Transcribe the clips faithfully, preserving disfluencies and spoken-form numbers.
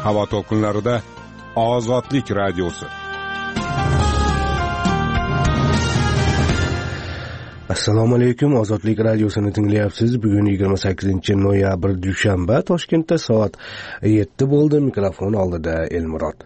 havo to'lqinlarida Ozodlik radiosi. Assalomu alaykum, Ozodlik radiosini tinglayapsiz. Bugun yigirma sakkizinchi noyabr dushanba, Toshkentda soat yetti bo'ldi. Mikrofon oldida Elmurod.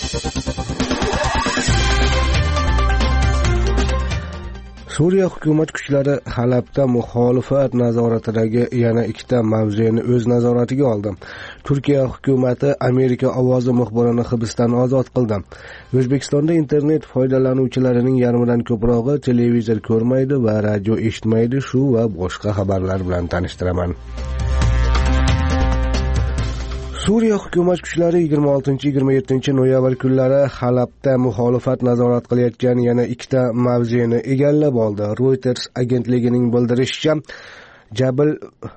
Suriya hukumat kuchlari Halabda muxolifat nazoratidagi yana ikkita mavzeni o'z nazoratiga oldi. Turkiya hukumati Amerika ovozi muxbirini hibsdan ozod qildi. O'zbekistonda internet foydalanuvchilarining yarmidan ko'prog'i televizor ko'rmaydi va radio eshitmaydi. Shu va boshqa xabarlar bilan tanishtiraman. Suriya hukumat kuchlari yigirma oltinchi yigirma yettinchi noyabr kunlari Halabda muxolifat nazorat qilayotgan yana ikkita mavzeni egallab oldi. Reuters agentligining bildirishicha, Jabal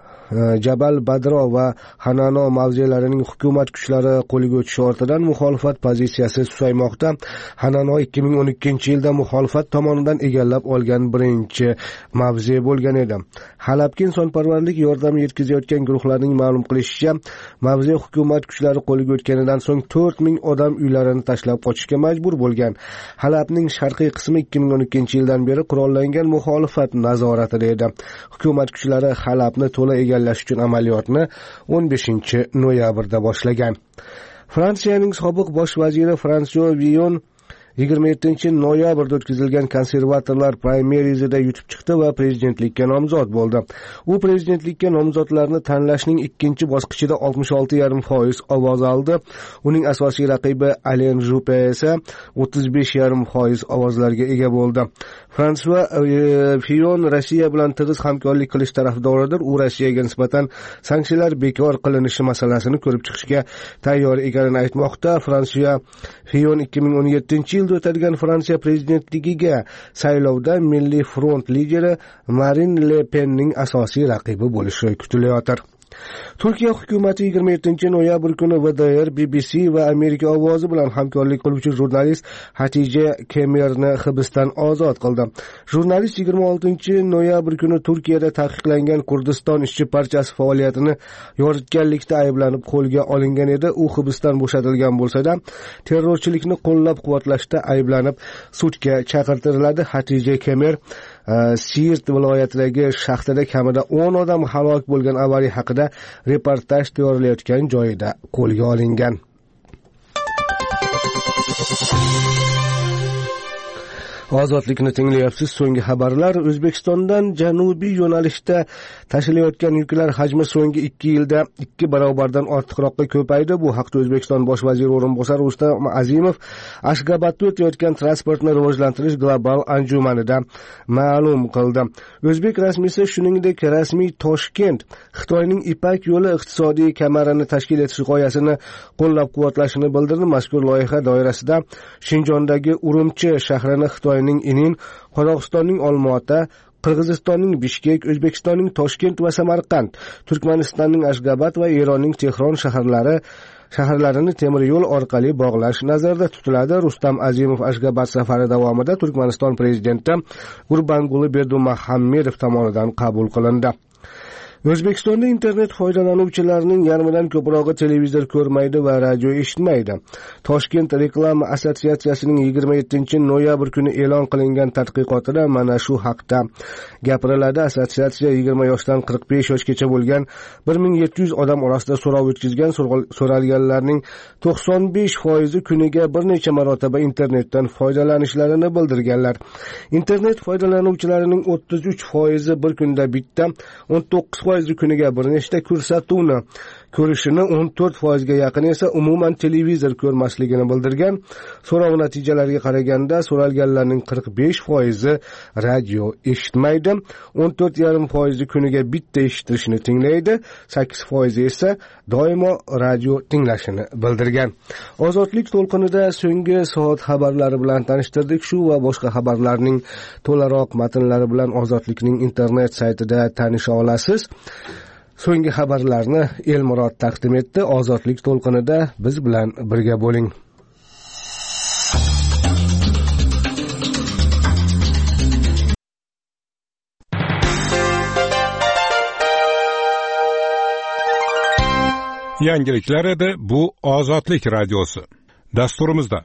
Jabal Badro va Hanano mavzelarining hukumat kuchlari qo'lga o'tishi ortidan muxolifat pozitsiyasi susaymoqda. Hanano ikki ming o'n ikkinchi yilda muxolifat tomonidan egallab olgan birinchi mavze bo'lgan edi. Halabga insonparvarlik yordami yetkazayotgan guruhlarning ma'lum qilishicha, mavze hukumat kuchlari qo'lga o'tganidan so'ng to'rt ming odam uylarini tashlab qochishga majbur bo'lgan. Halabning sharqiy qismi ikki ming o'n ikkinchi yildan beri qurollangan muxolifat nazoratida edi. Hukumat kuchlari Halabni to'la egallash uchun amaliyotni o'n beshinchi noyabrda boshlagan. Fransiyaning sobiq bosh vaziri François Fillon yigirma yettinchi noyabrda o'tkazilgan konservatorlar primerizida yutib chiqdi va prezidentlikka nomzod bo'ldi. U prezidentlikka nomzodlarni tanlashning ikkinchi bosqichida oltmish olti yarim foiz ovoz oldi. Uning asosiy raqibi Alain Juppé esa o'ttiz besh yarim foiz ovozlarga ega bo'ldi. François Fillon Rossiya bilan tig'iz hamkorlik qilish tarafdoridir. U Rossiyaga nisbatan sanksiyalar bekor qilinishi masalasini ko'rib chiqishga tayyor ekanini aytmoqda. François Fillon ikki ming o'n yettinchi yilda o'tadigan Fransiya prezidentligiga saylovda Milliy front lideri Marine Le Penning asosiy raqibi bo'lishi kutilayotir. Turkiya hukumati yigirma yettinchi noyabr kuni V D R, B B C va Amerika ovozi bilan hamkorlik qiluvchi jurnalist Hatice Kemerni hibsdan ozod qildi. Jurnalist yigirma oltinchi noyabr kuni Turkiyada taqiqlangan Kurdiston ishchi partiyasi faoliyatini yoritganlikda ayblanib qo'lga olingan edi. U hibsdan bo'shatilgan bo'lsa-da, terrorchilikni qo'llab-quvvatlashda ayblanib sudga chaqirtiriladi. Hatice Kemer Siirt viloyatidagi shaxtada kamida o'n odam halok bo'lgan avariya haqida reportaj tayyorlayotgan joyida qo'lga olingan. Ozodlikni tinglayapsiz. So'nggi xabarlar. O'zbekistondan janubiy yo'nalishda tashilayotgan yuklar hajmi so'nggi ikki yilda ikki barobardan ortiqroqqa ko'paydi. Bu haqda O'zbekiston bosh vaziri o'rinbosari Rustam Azimov Ashgabatda o'tayotgan transportni rivojlantirish global anjumanida ma'lum qildi. O'zbek rasmiysi shuningdek rasmiy Toshkent Xitoyning Ipak yo'li iqtisodiy kamarini tashkil etish g'oyasini qo'llab-quvvatlashini bildirdi. Mazkur loyiha doirasida Shinjondagi Urumchi shahrini Xitoy Inin, Qozog'istonning Olmaota, Qirg'izistonning Bishkek, O'zbekistonning Toshkent va Samarqand, Turkmanistonning Ashgabat va Eronning Tehron shaharlari shaharlarini temir yo'l orqali bog'lash nazarda tutiladi. Rustam Azimov Ashgabat safari davomida Turkmaniston prezidenti Gurbanguli Berdimuhamedov tomonidan qabul qilindi. O'zbekistonda internet foydalanuvchilarining yarmidan ko'prog'i televizor ko'rmaydi va radio eshitmaydi. Toshkent reklama assotsiatsiyasining yigirma yettinchi noyabr kuni e'lon qilingan tadqiqotida mana shu haqda gapiriladi. Assotsiatsiya yigirma yoshdan qirq besh yoshgacha bo'lgan bir ming yetti yuz odam orasida so'rov o'tkazgan. So'ralganlarning to'qson besh foizi kuniga bir necha marotaba internetdan foydalanishlarini bildirganlar. Internet foydalanuvchilarining o'ttiz uch foizi bir kunda bitta, o'n to'qqiz foizi kuniga bir nechta ko'rsatuvni ko'rishini, o'n to'rt foizga yaqin esa umuman televizor ko'rmasligini bildirgan. So'rov natijalariga qaraganda so'ralganlarning qirq besh foizi radio eshitmaydi, o'n to'rt yarim foizi kuniga bitta eshitishni tinglaydi, sakkiz foizi esa doimo radio tinglashini bildirgan. Ozodlik to'lqinida so'nggi soat xabarlari bilan tanishtirdik. Shu va boshqa xabarlarning to'laroq matnlari bilan Ozodlikning internet saytida tanisha olasiz. So'nggi xabarlarni Elmurod taqdim etdi. Ozodlik to'lqinida biz bilan birga bo'ling. Yangiliklar edi, bu Ozodlik radiosi. Dasturimizda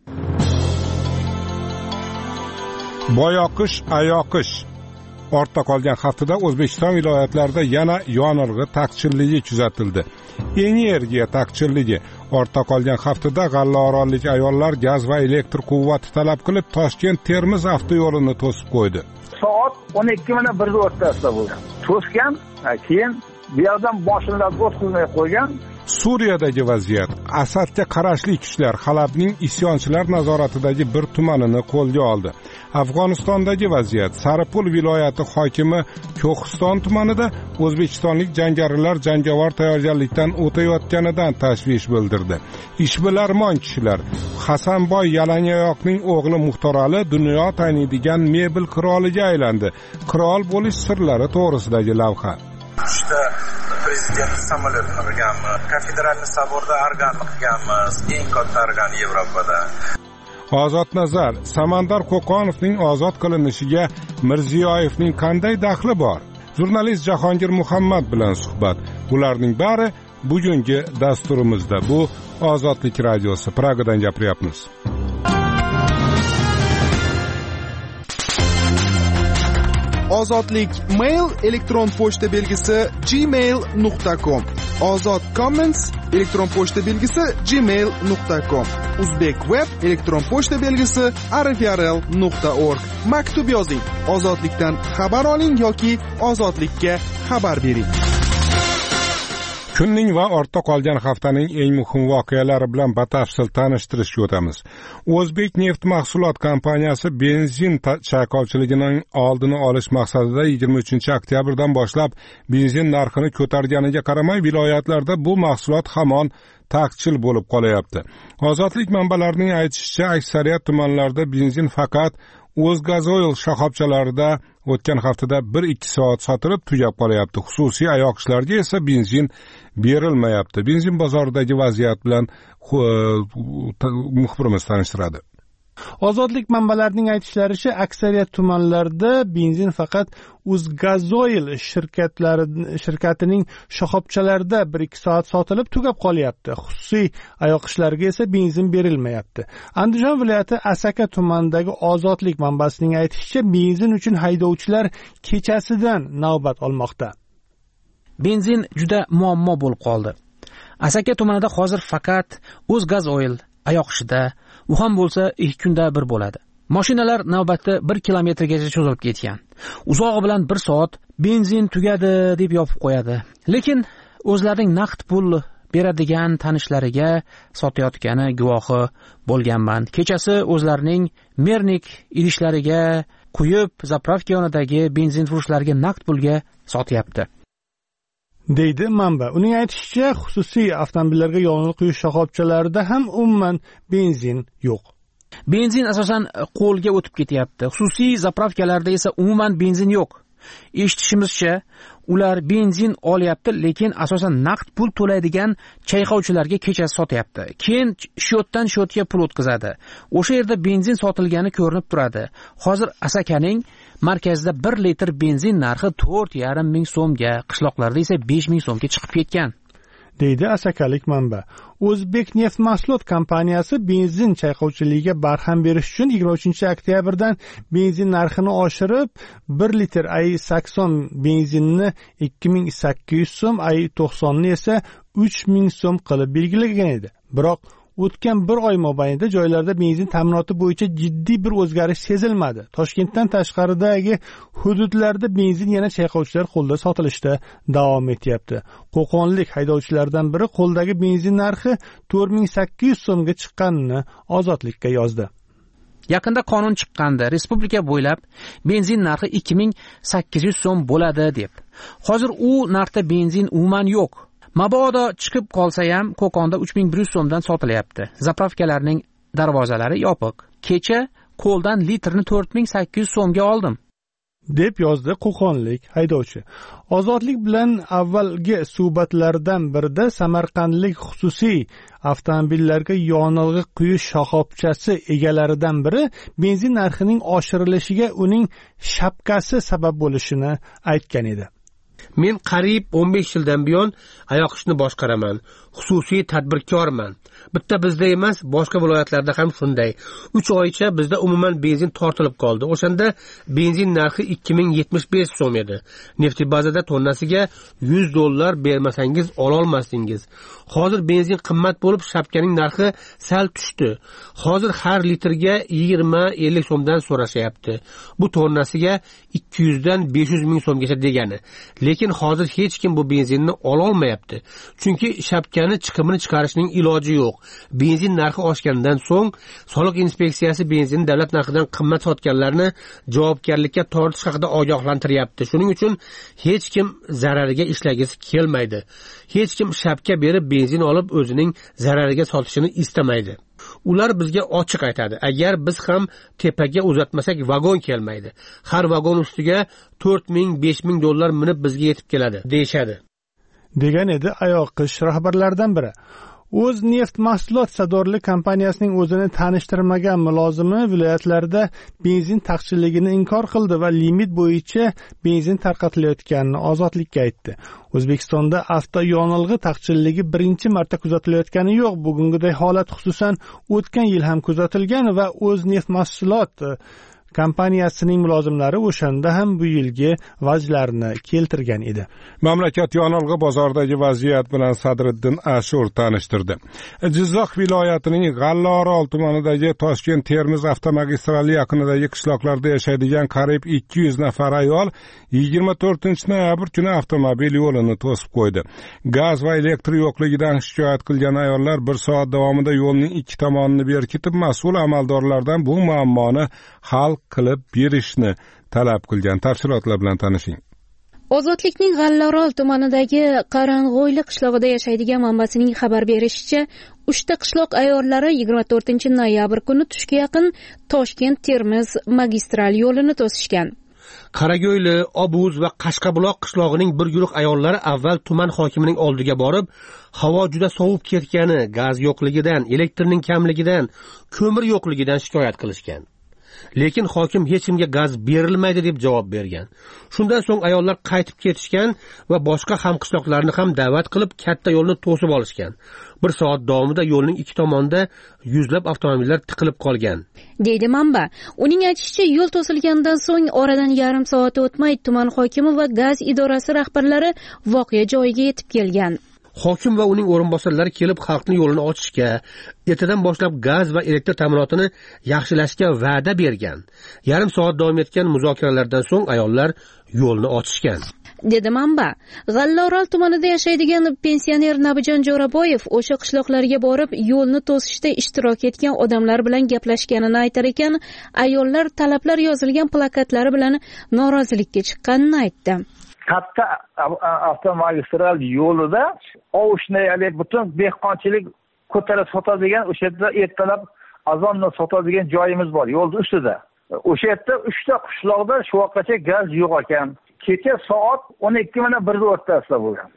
boyoqish ayoqish. Ortda qolgan haftada O'zbekiston viloyatlarida yana yonilg'i taqchilligi kuzatildi. Energiya taqchilligi. Ortda qolgan haftada g'allaorollik ayollar gaz va elektr quvvati talab qilib Toshkent-Termiz avtoyo'lini to'sib qo'ydi. Soat o'n ikki minut bir o'rtasida bo'lgan. To'sgan, keyin bu yerdan boshilab o'tkazmay qo'ygan. Suriyadagi vaziyat. Asadga qarashli kuchlar Halabning isyonchilar nazoratidagi bir tumanini qo'lga oldi. Afg'onistondagi vaziyat. Saripul viloyati hokimi Ko'xiston tumanida o'zbekistonlik jangarilar jangovar tayyorgarlikdan o'tayotganidan tashvish bildirdi. Ishbilarmon kishilar. Hasanboy Yalangoyoqning o'g'li Muxtorali dunyo taniydigan mebel qiroliga aylandi. Qirol bo'lish sirlari to'g'risidagi lavha. Uchta prezident samolyot qilganmiz, kafedralni saborda organni qilganmiz, eng katta organ Yevropada. Ozod nazar, Samandar Qo'qonovning ozod qilinishiga Mirziyoyevning qanday daxli bor? Jurnalist Jahongir Muhammad bilan suhbat. Bularning bari bugungi dasturimizda. Bu Ozodlik radiosi. Pragadan gapiryapmiz. Ozodlik mail elektron pochta belgisi gmail nuqta com. Ozod comments elektron pochta belgisi gmail nuqta com. Uzbek web elektron pochta belgisi arifrl nuqta org. Maktub yozing. Ozodlikdan xabar oling yoki ozodlikka xabar bering. Kunning va ortda qolgan haftaning eng muhim voqealari bilan batafsil tanishtirishga o'tamiz. O'zbek neft mahsulot kompaniyasi benzin chayqovchiligining oldini olish maqsadida yigirma uchinchi oktyabrdan boshlab benzin narxini ko'targaniga qaramay viloyatlarda bu mahsulot hamon taqchil bo'lib qolyapti. Ozodlik manbalarining aytishicha, aksariyat tumanlarda benzin faqat O'zgazoil shoxobchalarida o'tgan haftada bir ikki soat sotilib tugab qolyapti. Xususiy ayoqishlarga esa benzin berilmayapti. Benzin bozoridagi vaziyat bilan muxbirimiz tanishtiradi. Ozodlik manbalarining aytishlaricha, aksariyat tumanlarda benzin faqat O'zgazoil shirkatlari shirkatining shoxobchalarida bir ikki soat sotilib tugab qolyapti. Xususiy ayoqishlarga esa benzin berilmayapti. Andijon viloyati Asaka tumanidagi Ozodlik manbasining aytishicha, benzin uchun haydovchilar kechasidan navbat olmoqda. Benzin juda muammo bo'lib qoldi. Asaka tumanida hozir faqat O'zgazoil ayoqishida, u ham bo'lsa ikki kunda bir bo'ladi. Mashinalar navbati bir kilometrgacha cho'zilib ketgan. Uzog'i bilan bir soat benzin tugadi deb yopib qo'yadi. Lekin o'zlarining naqd pul beradigan tanishlariga sotayotgani guvohi bo'lganman. Kechasi o'zlarining mernik idishlariga quyib, zapravka yonidagi benzin furushlariga naqd pulga sotyapti, deydi manba. Uning aytishicha, xususiy avtomobillarga yonilg'i quyish shoxobchalarida ham umuman benzin yo'q. Benzin asosan qo'lga o'tib ketyapti. Xususiy zapravkalarda esa umuman benzin yo'q. Eshitishimizcha, ular benzin olyapti, lekin asosan naqd pul to'laydigan chayqovchilarga kechasi sotyapti. Keyin shotdan shotga pul o'tkazadi. O'sha yerda benzin sotilgani ko'rinib turadi. Hozir Asakaning markazida bir litr benzin narxi to'rt yarim ming so'mga, qishloqlarda esa besh ming so'mga chiqib ketgan, deydi asakalik manba. O'zbek neft mahsulot kompaniyasi benzin chayqovchiligiga barham berish uchun yigirma uchinchi oktyabrdan benzin narxini oshirib, bir litr ay sakson benzinni ikki ming sakkiz yuz so'm, ay to'qsonni esa uch ming so'm qilib belgilagan edi. Biroq o'tgan bir oy mobaynida joylarda benzin ta'minoti bo'yicha jiddiy bir o'zgarish sezilmadi. Toshkentdan tashqaridagi hududlarda benzin yana chayqovchilar qo'lda sotilishda davom etyapti. Qo'qonlik haydovchilardan biri qo'ldagi benzin narxi to'rt ming sakkiz yuz so'mga chiqqanini Ozodlikka yozdi. Yaqinda qonun chiqqandi, respublika bo'ylab benzin narxi ikki ming sakkiz yuz so'm bo'ladi deb. Hozir u narxda benzin umuman yo'q. Mabodo chiqib qolsa ham Qo'qonda uch ming bir yuz so'mdan sotilyapti. Zapravkalarning darvozalari yopiq. Kecha qo'ldan litrni to'rt ming sakkiz yuz so'mga oldim, deb yozdi qo'qonlik haydovchi. Ozodlik bilan avvalgi suhbatlardan birida samarqandlik xususiy avtomobillarga yonilg'i quyish shoxobchasi egalaridan biri benzin narxining oshirilishiga uning shapkasi sabab bo'lishini aytgan edi. Men qariyb o'n besh yildan buyon oyoq ishni boshqaraman. Xususiy tadbirkorman. Bitta bizda emas, boshqa viloyatlarda ham shunday. uch oycha bizda umuman benzin tortilib qoldi. O'shanda benzin narxi ikki ming yetmish besh so'm edi. Neftibazada tonnasiga yuz dollar bermasangiz ola olmasdingiz. Hozir benzin qimmat bo'lib, shapkaning narxi sal tushdi. Hozir har litrga yigirma ellik so'mdan so'rashyapti. Bu tonnasiga ikki yuz dan besh yuz ming so'mgacha degani. Lekin hozir hech kim bu benzinni ola olmayapti. Chunki shapkani chiqimini chiqarishning iloji yo'q. Benzin narxi oshgandan so'ng soliq inspeksiyasi benzin davlat narxidan qimmat sotganlarni javobgarlikka tortish haqida ogohlantiryapti. Shuning uchun hech kim zarariga ishlagisi kelmaydi. Hech kim shapka berib benzin olib o'zining zarariga sotishini istamaydi. Ular bizga ochiq aytadi. Agar biz ham tepaga uzatmasak vagon kelmaydi. Har vagon ustiga to'rt ming besh ming dollar minib bizga yetib keladi, deyshadi. Degan edi Ayoqish rahbarlaridan biri. O'z neft mahsulot sardorlik kompaniyasining o'zini tanishtirmagan mulozimi viloyatlarda benzin taqchilligini inkor qildi va limit bo'yicha benzin tarqatilayotganini Ozodlikka aytdi. O'zbekistonda avto yonilg'i taqchilligi birinchi marta kuzatilayotgani yo'q. Bugungiday holat xususan o'tgan yil ham kuzatilgan va o'z neft mahsulot kompaniyasining mulozimlari o'shanda ham bu yilgi vajlarni keltirgan edi. Mamlakat yonilg'i bozoridagi vaziyat bilan Sadriddin Ashur tanishtirdi. Jizzax viloyatining G'allaorol tumanidagi Toshkent-Termiz avtomagistrali yaqinidagi qishloqlarda yashaydigan qariyb ikki yuz nafar ayol yigirma to'rtinchi noyabr kuni avtomobil yo'lini to'sib qo'ydi. Gaz va elektr yo'qligidan shikoyat qilgan ayollar bir soat davomida yo'lning ikki tomonini berkitib, mas'ul amaldorlardan bu muammoni hal qilib berishni talab qilgan. Tafsilotlar bilan tanishing. Ozodlikning G'allaorol tumanidagi Qarang'o'yli qishlog'ida yashaydigan manbasining xabar berishicha, uchta qishloq ayollari yigirma to'rtinchi noyabr kuni tushga yaqin Toshkent-Termiz magistral yo'lini to'sishgan. Qarago'yli, Obuz va Qashqabuloq qishlog'ining bir guruh ayollari avval tuman hokimining oldiga borib, havo juda sovib ketgani, gaz yo'qligidan, elektrning kamligidan, ko'mir yo'qligidan shikoyat qilishgan. Lekin hokim hech kimga gaz berilmaydi deb javob bergan. Shundan so'ng ayollar qaytib ketishgan va boshqa hamqishloqlarni ham da'vat qilib katta yo'lni to'sib olishgan. Bir soat davomida yo'lning ikki tomonida yuzlab avtomobillar tiqilib qolgan, deydi manba. Uning aytishicha, yo'l to'silgandan so'ng oradan yarim soat o'tmay tuman hokimi va gaz idorasi rahbarlari voqea joyiga yetib kelgan. Hokim va uning o'rinbosarlari kelib xalqni yo'lini ochishga, ertadan boshlab gaz va elektr ta'minotini yaxshilashga va'da bergan. Yarim soat davom etgan muzokaralardan so'ng ayollar yo'lni ochishgan, dedi manba. G'allaorol tumanida yashaydigan pensioner Nabijon Jo'raboyev o'sha qishloqlarga borib yo'lni to'sishda ishtirok etgan odamlar bilan gaplashganini aytar ekan, ayollar talablar yozilgan plakatlari bilan norozilikka chiqqanini aytdi. Katta avtomagistral yo'lida ovushni, ya'ni butun dehqonchilik ko'tarib sotadigan, o'sha yerda ertalab azonni sotadigan joyimiz bor yo'lning ustida. O'sha yerda uchta qishloqda shu vaqtgacha gaz yo'q ekan. Kecha soat o'n ikki mana bir o'rtasida bo'lgan.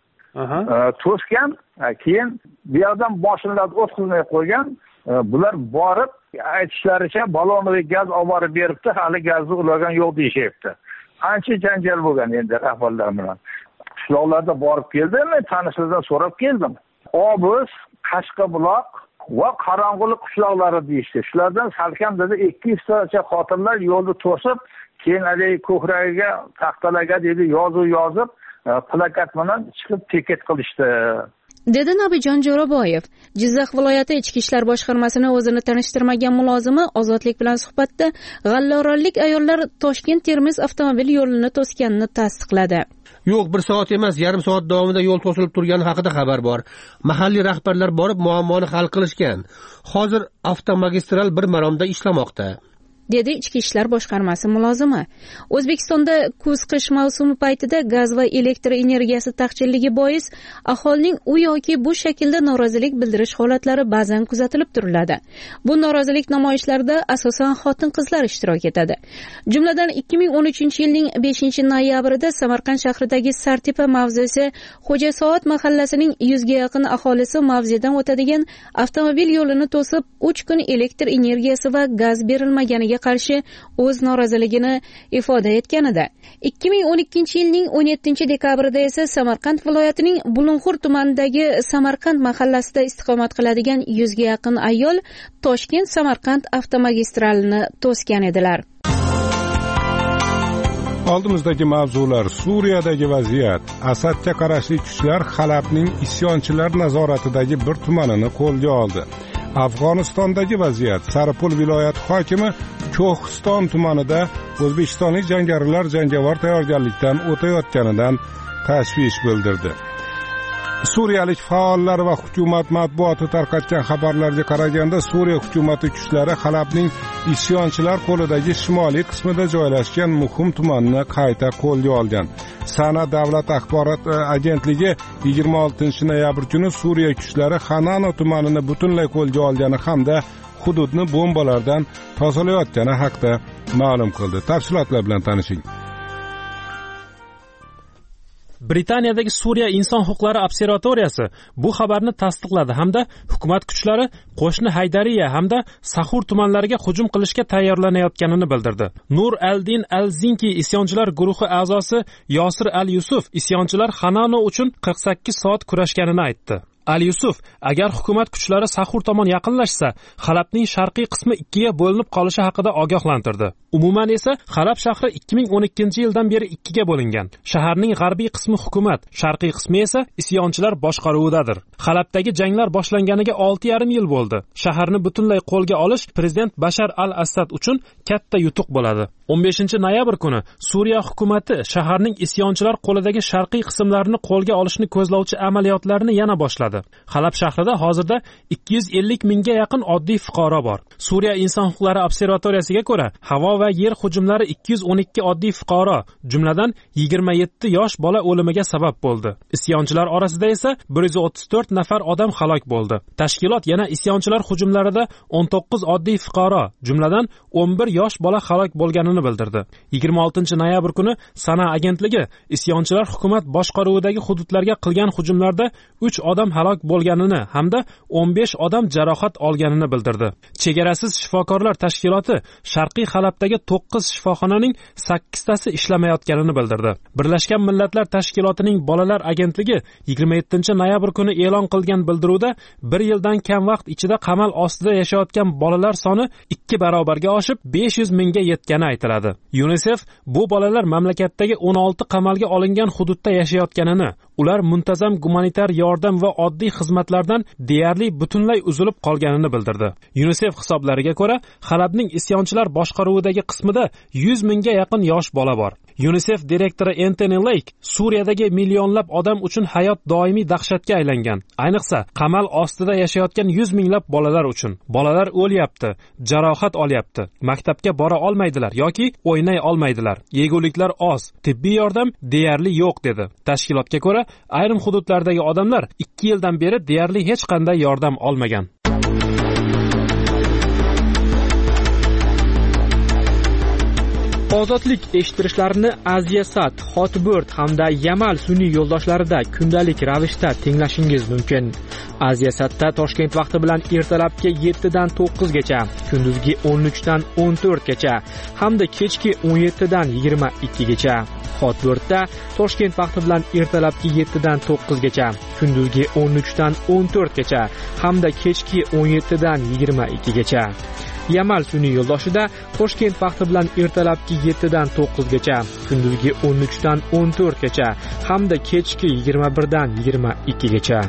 To'sgan, keyin bu yerdan boshlanib o'tkazmay qo'ygan. Bular borib aytishlaricha balonli gaz olib borib beribdi, hali gazni ulargan yo'q deyishyapti. Ancha janjal bo'lgan endi rahbarlar bilan. Qishloqlarda borib keldim, men tanishlardan so'rab keldim. Obuz, Qashqabuloq va Qarang'o'li qishloqlari deyishdi. Shulardan salkam dedi ikki yuz tacha xotinlar yo'lni to'sib, keyin hali ko'kragiga taxtalarga dedi yozuv yozib, plakat bilan chiqib piket qilishdi, dedi Nabijon Jo'raboyev. Jizzax viloyati ichki ishlar boshqarmasini o'zini tanishtirmagan mulozimi Ozodlik bilan suhbatda G'allaorollik ayollar Toshkent-Termiz avtomobil yo'lini to'sganini tasdiqladi. Yo'q, bir soat emas, yarim soat davomida yo'l to'silib turgani haqida xabar bor. Mahalliy rahbarlar borib muammoni hal qilishgan. Hozir avtomagistral bir maromda ishlamoqda, dedi ichki ishlar boshqarmasi mulozimi. O'zbekistonda kuz-qish mavsumi paytida gaz va elektr energiyasi taqchilligi bois aholining u yoki bu shaklda norozilik bildirish holatlari ba'zan kuzatilib turiladi. Bu norozilik namoyishlarida asosan xotin-qizlar ishtirok etadi. Jumladan ikki ming o'n uchinchi yilning beshinchi noyabrida Samarqand shahridagi Sartepa mavzesi Xo'jasoat mahallasining yuzga yaqin aholisi mavzedan o'tadigan avtomobil yo'lini to'sib, uch kun elektr energiyasi va gaz berilmaganiga qarshi o'z noroziligini ifoda etgan edi. ikki ming o'n ikkinchi yilning o'n yettinchi dekabrida esa Samarqand viloyatining Bulung'ur tumanidagi Samarqand mahallasida istiqomat qiladigan yuzga yaqin ayol Toshkent-Samarqand avtomagistralini to'sgan edilar. Oldimizdagi mavzular: Suriyadagi vaziyat. Asadga qarashli kuchlar Halabning isyonchilar nazoratidagi bir tumanini qo'lga oldi. Afg'onistondagi vaziyat. Saripul viloyati hokimi Ko'histon tumanida o'zbekistonlik jangarilar jangovar tayyorgarlikdan o'tayotganidan tashvish bildirdi. Suriyalik faollar va hukumat matbuoti tarqatgan xabarlarga qaraganda, Suriya hukumati kuchlari Halabning isyonchilar qo'lidagi shimoliy qismida joylashgan muhim tumanni qayta qo'lga olgan. Sana davlat axborot agentligi yigirma oltinchi noyabr kuni Suriya kuchlari Hanano tumanini butunlay qo'lga olgani hamda hududni bombalardan tozalayotgani haqida ma'lum qildi. Tafsilotlar bilan tanishing. Britaniyadagi Suriya inson huquqlari observatoriyasi bu xabarni tasdiqladi hamda hukumat kuchlari qo'shni Haydariya hamda Sahur tumanlariga hujum qilishga tayyorlanayotganini bildirdi. Nur al-Din al-Zinki isyonchilar guruhi a'zosi Yosir al-Yusuf isyonchilar Hanano uchun qirq sakkiz soat kurashganini aytdi. Al-Yusuf, agar hukumat kuchlari Sahur tomon yaqinlashsa, Halabning sharqiy qismi ikkiga bo'linib qolishi haqida ogohlantirdi. Umuman esa Halab shahri ikki ming o'n ikkinchi yildan beri ikkiga bo'lingan. Shaharning g'arbiy qismi hukumat, sharqiy qismi esa isyonchilar boshqaruvidadir. Halabdagi janglar boshlanganiga olti yarim yil bo'ldi. Shaharni butunlay qo'lga olish prezident Bashar al-Assad uchun katta yutuq bo'ladi. o'n beshinchi noyabr kuni Suriya hukumati shaharning isyonchilar qo'lidagi sharqiy qismlarini qo'lga olishni ko'zlovchi amaliyotlarni yana boshladi. Halab shahrida hozirda ikki yuz ellik mingga yaqin oddiy fuqaro bor. Suriya inson huquqlari observatoriyasiga ko'ra, havo va yer hujumlari ikki yuz o'n ikki oddiy fuqaro, jumladan yigirma yetti yosh bola o'limiga sabab bo'ldi. Isyonchilar orasida esa bir yuz o'ttiz to'rt nafar odam halok bo'ldi. Tashkilot yana isyonchilar hujumlarida o'n to'qqiz oddiy fuqaro, jumladan o'n bir yosh bola halok bo'lganini bildirdi. yigirma oltinchi noyabr kuni Sana agentligi isyonchilar hukumat boshqaruvidagi hududlarga qilgan hujumlarda uch odam halok bo'lganini hamda o'n besh odam jarohat olganini bildirdi. Chegarasiz shifokorlar tashkiloti Sharqiy Halabdagi to'qqiz shifoxonaning sakkiztasi ishlamayotganini bildirdi. Birlashgan Millatlar Tashkilotining bolalar agentligi yigirma yettinchi noyabr kuni e'lon qilgan bildiruvda bir yildan kam vaqt ichida qamal ostida yashayotgan bolalar soni ikki barobarga oshib besh yuz mingga yetgani aytiladi. UNICEF bu bolalar mamlakatdagi o'n olti qamalga olingan hududda yashayotganini, ular muntazam gumanitar yordam va oddiy xizmatlardan deyarli butunlay uzilib qolganini bildirdi. UNICEF hisoblariga ko'ra, Halabning isyonchilar boshqaruvidagi qismida yuz mingga yaqin yosh bola bor. UNICEF direktori Anthony Lake, Suriyadagi millionlab odam uchun hayot doimiy dahshatga aylangan. Ayniqsa, qamal ostida yashayotgan yuz minglab bolalar uchun. Bolalar o'lyapti, jarohat olyapti, maktabga bora olmaydilar yoki o'ynay olmaydilar. Yeguliklar oz, tibbiy yordam deyarli yo'q dedi. Tashkilotga ko'ra, ayrim hududlardagi odamlar ikki yildan beri deyarli hech qanday yordam olmagan. Ozodlik eshittirishlarini Aziyasat, Hotbird hamda Yamal sun'iy yo'ldoshlarida kundalik ravishda tinglashingiz mumkin. Aziyasatda Toshkent vaqti bilan ertalabki yettidan to'qqizgacha, kunduzgi o'n uchdan o'n to'rtgacha hamda kechki o'n yettidan yigirma ikkigacha. Hotbirdda Toshkent vaqti bilan ertalabki yettidan to'qqizgacha, kunduzgi o'n uchdan o'n to'rtgacha hamda kechki o'n yettidan yigirma ikkigacha. Yamal sun'iy yo'ldoshida Toshkent vaqti bilan ertalabki yettidan to'qqizgacha, kunduzgi o'n uchdan o'n to'rtgacha hamda kechki yigirma birdan yigirma ikkigacha.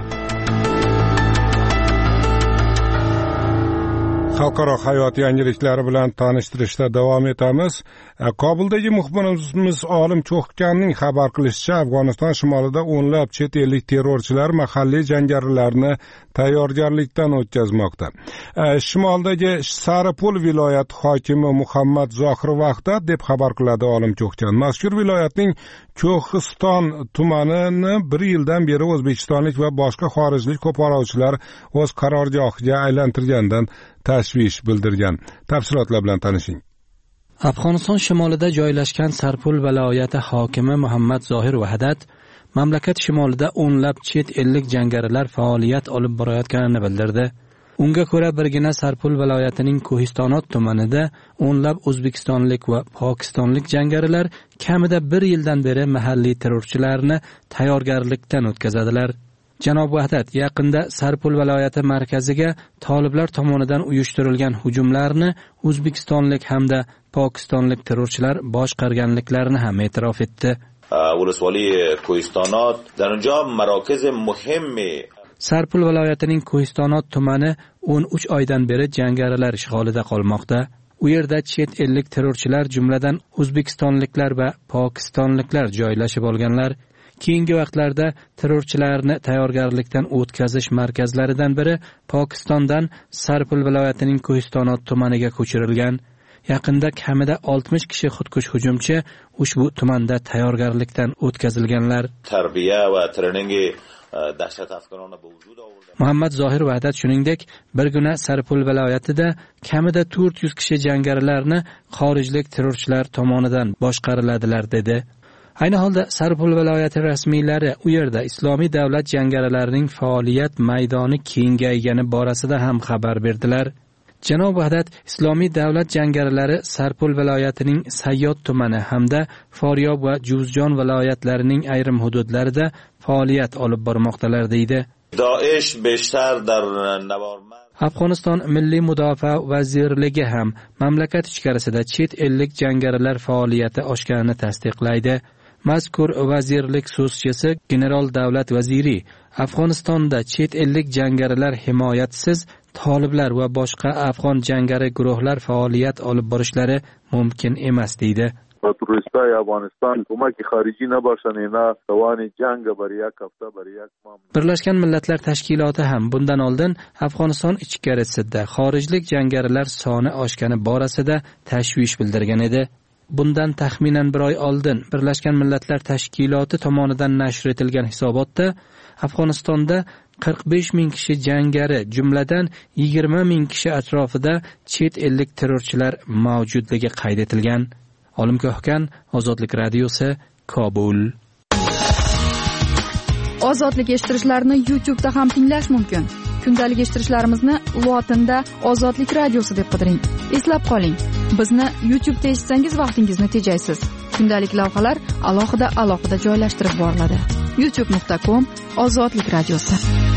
Xalqaro hayot yangiliklari bilan tanishtirishda davom etamiz. Kobuldagi muxbirimiz Olim Cho'xkanning xabar qilishicha, Afg'oniston shimolida o'nlab chet ellik terrorchilar mahalliy jangarilarni tayyorgarlikdan o'tkazmoqda. Shimoldagi Saripul viloyati hokimi Muhammad Zohir Vahdat deb xabar qiladi Olim Cho'xkan. Mazkur viloyatning Ko'histon tumanini bir yildan beri o'zbekistonlik va boshqa xorijlik qo'pollovchilar o'z qarorgohiga aylantirgandan tashvish bildirgan. Tafsilotlar bilan tanishing. Afg'oniston shimolida joylashgan Saripul viloyati hokimi Muhammad Zohir Vahdat mamlakat shimolida o'nlab chet ellik jangarilar faoliyat olib borayotganini bildirdi. Unga ko'ra birgina Sarpul viloyatining Ko'histonot tumanida o'nlab o'zbekistonlik va pokistonlik jangarilar kamida bir yildan beri mahalliy terrorchilarni tayyorgarlikdan o'tkazadilar. Janob Vahdat yaqinda Sarpul viloyati markaziga toliblar tomonidan uyushtirilgan hujumlarni o'zbekistonlik hamda pokistonlik terrorchilar boshqarganliklarini ham e'tirof etdi. ولسوالی کوهستانات در اونجا مراکز مهمی Sarpul viloyatining Ko'histonot tumani o'n uch oydan beri jangarilar ishg'olida qolmoqda. U yerda chet ellik terrorchilar jumladan o'zbekistonliklar va pokistonliklar joylashib olganlar. Keyingi vaqtlarda terrorchilarni tayyorgarlikdan o'tkazish markazlaridan biri Pokistondan Sarpul viloyatining Ko'histonot tumaniga ko'chirilgan. Yaqinda kamida oltmish kishi xudkush hujumchi ushbu tumanda tayyorgarlikdan o'tkazilganlar. Tarbiya va treningi Muhammad Zohir Vahdat shuningdek bir kuni Sarpul viloyatida kamida to'rt yuz kishi jangarilarni xorijlik terrorchilar tomonidan boshqariladilar dedi. Ayni holda Sarpul viloyati rasmiylari u yerda Islomiy davlat jangarilarining faoliyat maydoni kengaygani borasida ham xabar berdilar. Janob Vahdat Islomiy davlat jangarilari Sarpul viloyatining Sayyod tumani hamda Foryob va Juzjon viloyatlarining ayrim hududlarida faoliyat olib bormoqdalar deydi. Daesh beshtar dar Navormand Afg'oniston Milliy mudofaa vazirligi ham mamlakat ichkarisida chet ellik jangarilar faoliyati oshganini tasdiqlaydi. Mazkur vazirlik so'zchisi general davlat vaziri Afg'onistonda chet ellik jangarilar himoyatisiz toliblar va boshqa afg'on jangari guruhlar faoliyat olib borishlari mumkin emas deydi. turistlar Afg'oniston ko'maki xorijiy nabashani na davoni jang bari yak hafta bari yak mam. Birlashgan Millatlar Tashkiloti ham bundan oldin Afg'oniston ichkarisida xorijlik jangarilar soni oshgani borasida tashvish bildirgan edi. Bundan taxminan bir oy oldin Birlashgan Millatlar Tashkiloti tomonidan nashr etilgan hisobotda Afg'onistonda qirq besh ming kishi jangari, jumladan yigirma ming kishi atrofida chet ellik terrorchilar mavjudligi qayd etilgan. Olim Ko'hkan, Ozodlik radiosi, Kobul. Ozodlik eshittirishlarni YouTube'da ham tinglash mumkin. Kundalik eshittirishlarimizni lotinda Ozodlik radiosi deb qidiring. Eslab qoling, bizni YouTube'da eshitsangiz vaqtingizni tejaysiz. Kundalik lavhalar alohida alohida joylashtirib boriladi. youtube nuqta com Ozodlik radiosi.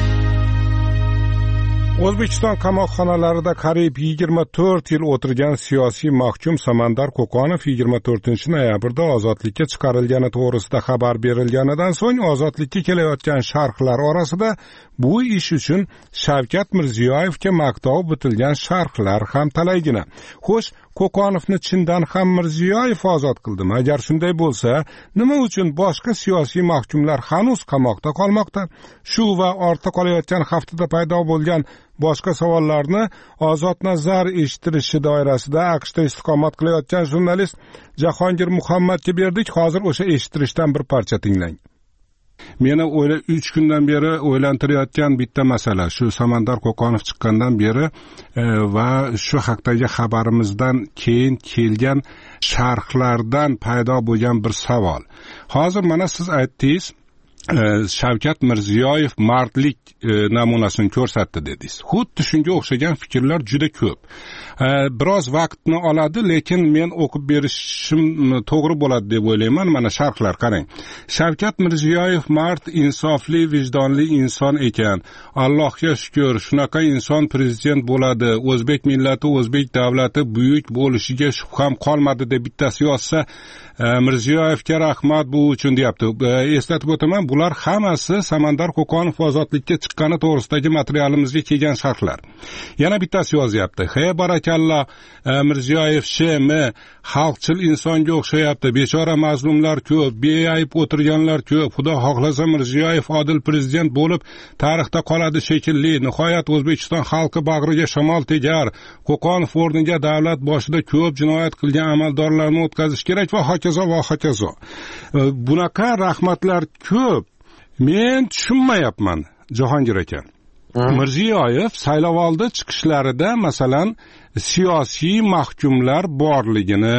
O'zbekiston qamoqxonalarida qariyb yigirma to'rt yil o'tirgan siyosiy mahkum Samandar Qo'qonov yigirma to'rtinchi noyabrda ozodlikka chiqarilgani to'g'risida xabar berilganidan so'ng ozodlikka kelayotgan sharhlar orasida bu ish uchun Shavkat Mirziyoyevga maqtov bitilgan sharhlar ham talaygina. Xo'sh, Qo'qonovni chindan ham Mirziyoyev ozod qildimi? Agar shunday bo'lsa, nima uchun boshqa siyosiy mahkumlar hanuz qamoqda qolmoqda? Shu va ortda qolayotgan haftada paydo bo'lgan boshqa savollarni Ozod nazar eshittirishi doirasida AQShda istiqomat qilayotgan jurnalist Jahongir Muhammadga berdik. Hozir o'sha eshittirishdan bir parcha tinglang. Meni o'yla uch kundan beri o'ylantirayotgan bitta masala shu Samandar Qo'qonov chiqqandan beri e, va shu haqdagi xabarimizdan keyin kelgan sharhlardan paydo bo'lgan bir savol. Hozir mana siz aytdingiz, Shavkat Mirziyoyev mardlik namunasini ko'rsatdi dedingiz. Xuddi shunga o'xshagan fikrlar juda ko'p. Biroz vaqtni oladi, lekin men o'qib berishim to'g'ri bo'ladi deb o'ylayman. Mana sharhlar qarang. Shavkat Mirziyoyev mard, insofli, vijdonli inson ekan. Allohga shukr, shunaqa inson prezident bo'ladi. O'zbek millati, o'zbek davlati buyuk bo'lishiga shubham qolmadi deb bittasi yozsa, Mirziyoyevga rahmat bu uchun deyapti. Eslatib o'taman, bular hammasi Samandar Qo'qonov ozodlikka chiqqani to'g'risidagi materialimizga kelgan sharhlar. Yana bittasi yozyapti. Hey barakalloh, Mirziyoyev shm xalqchil insonga o'xshayapti. Bechora mazlumlar ko'p, beayb o'tirganlar ko'p. Xudo xohlasa Mirziyoyev odil prezident bo'lib tarixda qoladi shekilli. Nihoyat O'zbekiston xalqi bag'riga shamol tegar. Qo'qonov o'rniga davlat boshida ko'p jinoyat qilgan amaldorlarni o'tkazish kerak va hokazo va hokazo. Bunaqa rahmatlar ko'p. Men tushunmayapman, Jahongir aka. Mirziyoyev saylovoldi chiqishlarida masalan siyosiy mahkumlar borligini,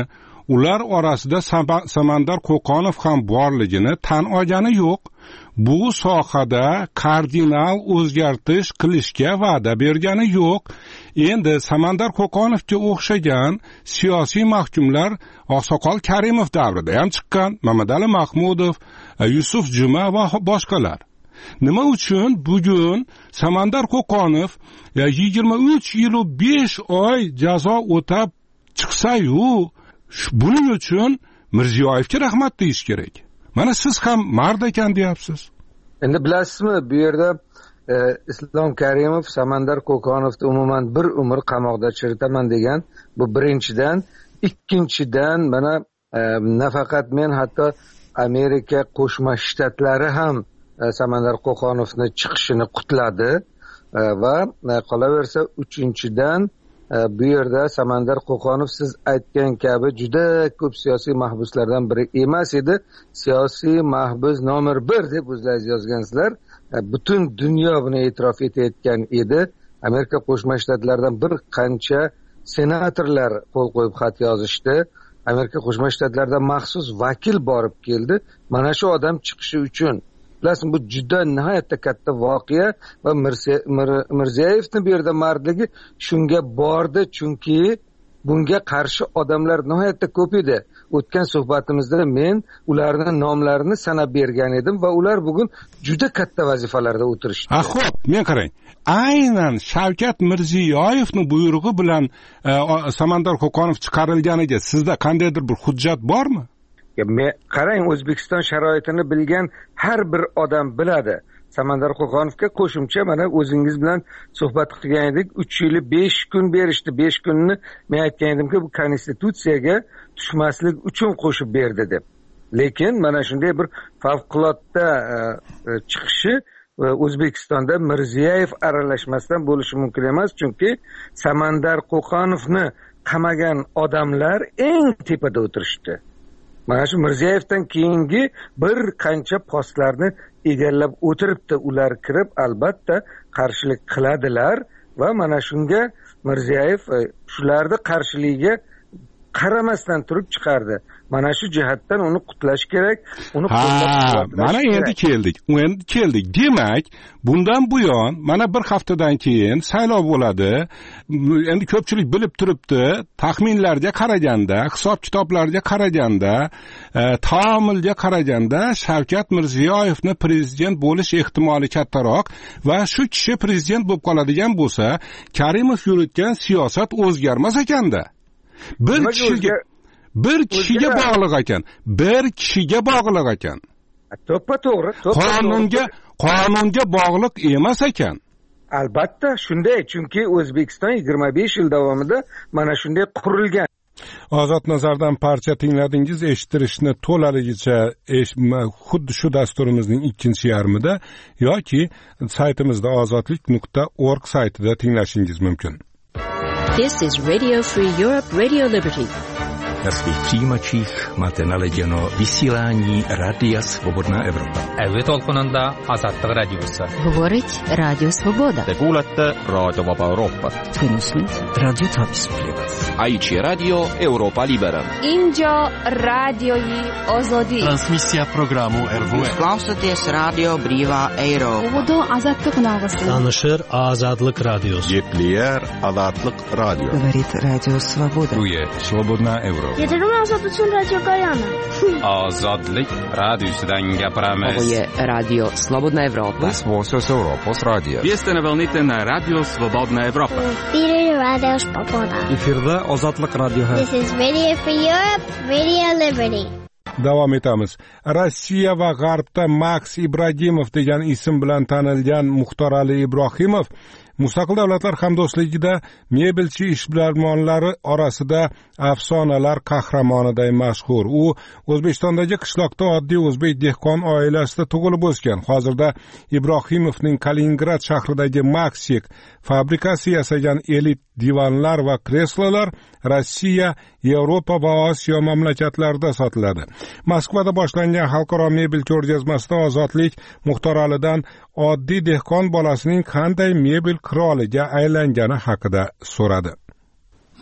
ular orasida Samandar Qo'qonov ham borligini tan olgani yo'q. Bu sohada kardinal o'zgartish qilishga va'da bergani yo'q. Endi Samandar Qo'qonovga o'xshagan siyosiy mahkumlar Oqsoqol Karimov davrida ham chiqqan, Mamadali Mahmudov, Yusuf Juma va boshqalar. Nima uchun bugun Samandar Qo'qonov yigirma uch yil besh oy jazo o'tab chiqsa-yu, buning uchun Mirziyoyevga rahmat deyish kerak. Mana siz ham mard ekan deyapsiz. Endi bilasizmi, bu yerda e, Islom Karimov Samandar Qo'qonovni umuman bir umr qamoqda chiritaman degan. Bu birinchidan, ikkinchidan mana e, nafaqat men, hatto Amerika Qo'shma Shtatlari ham e, Samandar Qo'qonovni chiqishini qutladi e, va e, qolaversa uchinchidan e, bu yerda Samandar Qo'qonov siz aytgan kabi juda ko'p siyosiy mahbuslardan biri emas edi. Siyosiy mahbus nomer bir deb o'zlaringiz yozgansizlar. E, butun dunyo buni e'tirof etayotgan edi. Amerika Qo'shma Shtatlaridan bir qancha senatorlar qo'l qo'yib xat yozishdi. Amerika Qo'shma Shtatlaridan maxsus vakil borib keldi. Mana shu odam chiqishi uchun. Bilasizmi, bu juda nihoyatda katta voqea va Mirziyoyevning bu yerda mardligi shunga bordi, chunki bunga qarshi odamlar nihoyatda ko'p edi. O'tgan suhbatimizda men ularning nomlarini sanab bergan edim va ular bugun juda katta vazifalarda o'tirishdi. Ha, xo'p, men qarang. Aynan Shavkat Mirziyoyevning buyrug'i bilan e, Samandar Qo'qonov chiqarilganiga sizda qandaydir bir hujjat bormi? Ya, me, qarang, O'zbekiston sharoitini bilgan har bir odam biladi. Samandar Qo'qonovga qo'shimcha mana o'zingiz bilan suhbat qilgan edik, uch yil besh kun berishdi. besh kunni men aytgan edimki, bu konstitutsiyaga tushmaslik uchun qo'shib berdi deb. Lekin mana shunday bir favqulodda e, e, chiqishi e, O'zbekistonda Mirziyoyev aralashmasdan bo'lishi mumkin emas, chunki Samandar Qo'qonovni qamagan odamlar eng tepada o'tirishdi. Mana shu Mirziyoyevdan keyingi bir qancha postlarni egallab o'tiribdi. Ular kirib albatta qarshilik qiladilar va mana shunga Mirziyoyev shularni qarshiligiga qaramasdan turib chiqardi. Mana shu jihatdan uni qutlash kerak, uni qo'llab-quvvatlash kerak. Mana endi keldik. Endi keldik. Demak, bundan buyon mana bir haftadan keyin saylov bo'ladi. Endi ko'pchilik bilib turibdi, taxminlarga qaraganda, hisob-kitoblarga qaraganda, e, taomilga qaraganda Shavkat Mirziyoyevni prezident bo'lish ehtimoli kattaroq va shu kishi prezident bo'lib qoladigan bo'lsa, Karimov yuritgan siyosat o'zgarmas ekanda. Bir kishiga bir kishiga bog'liq ekan. Bir kishiga bog'liq ekan. To'ppa to'g'ri. Qonunga qonunga bog'liq emas ekan. Albatta shunday, chunki O'zbekiston yigirma besh yil davomida mana shunday qurilgan. Ozod Nazardan parcha tingladingiz. Eshittirishni to'laligicha xuddi shu dasturimizning ikkinchi yarmida yoki saytimizda ozodlik nuqta org saytida tinglashingiz mumkin. This is Radio Free Europe, Radio Liberty. Na svých přijímačích máte naladěno vysílání Rádia Svobodná Evropa. Әуе толқынында Азаттық радиосы. Говорить Радио Свобода. Te kuulate Raadio Vaba Euroopat. Tunnisnud Radio Tapis. Aici Radio Europa Libera. Injo radioi Ozodi. Transmisja programu R V S. Klausoties Radio Brīvā Eiropa. Ovodo Azatlık nağısı. Tanışır Azadlık Radiosu. Gepleyer Azadlık Radyo. Говорит Радио Свобода. Duye Svobodna Evropa. Yeterim Azad uchun Radio Gayana. Azadlik radiosudan gapiramiz. Ovo je Radio Slobodna Evropa. Svosos Europos Radio. Vi ste na volnite na Radio Svobodna Evropa. Biri Radio Svoboda. Efirda Azadlık Radyosu. This is Radio Free Europe, Radio Liberty. Davom etamiz. Rossiya va G'arbda Max Ibrohimov degan ism bilan tanilgan Muxtorali Ibrohimov Mustaqil Davlatlar Hamdo'stligida mebelchi ishbilarmonlari orasida afsonalar qahramoniday mashhur. U O'zbekistondagi qishloqda oddiy o'zbek dehqon oilasida tug'ilib o'sgan. Hozirda Ibrohimovning Kaliningrad shahridagi Maxik fabrikasi yasagan elit divanlar va kreslolar Rossiya, Yevropa va Osiyo mamlakatlarida sotiladi. Moskvada boshlangan xalqaro mebel ko'rgazmasida Ozodlik Muxtoralidan oddiy dehqon bolasining qanday mebel qiroliga aylangani haqida so'radi.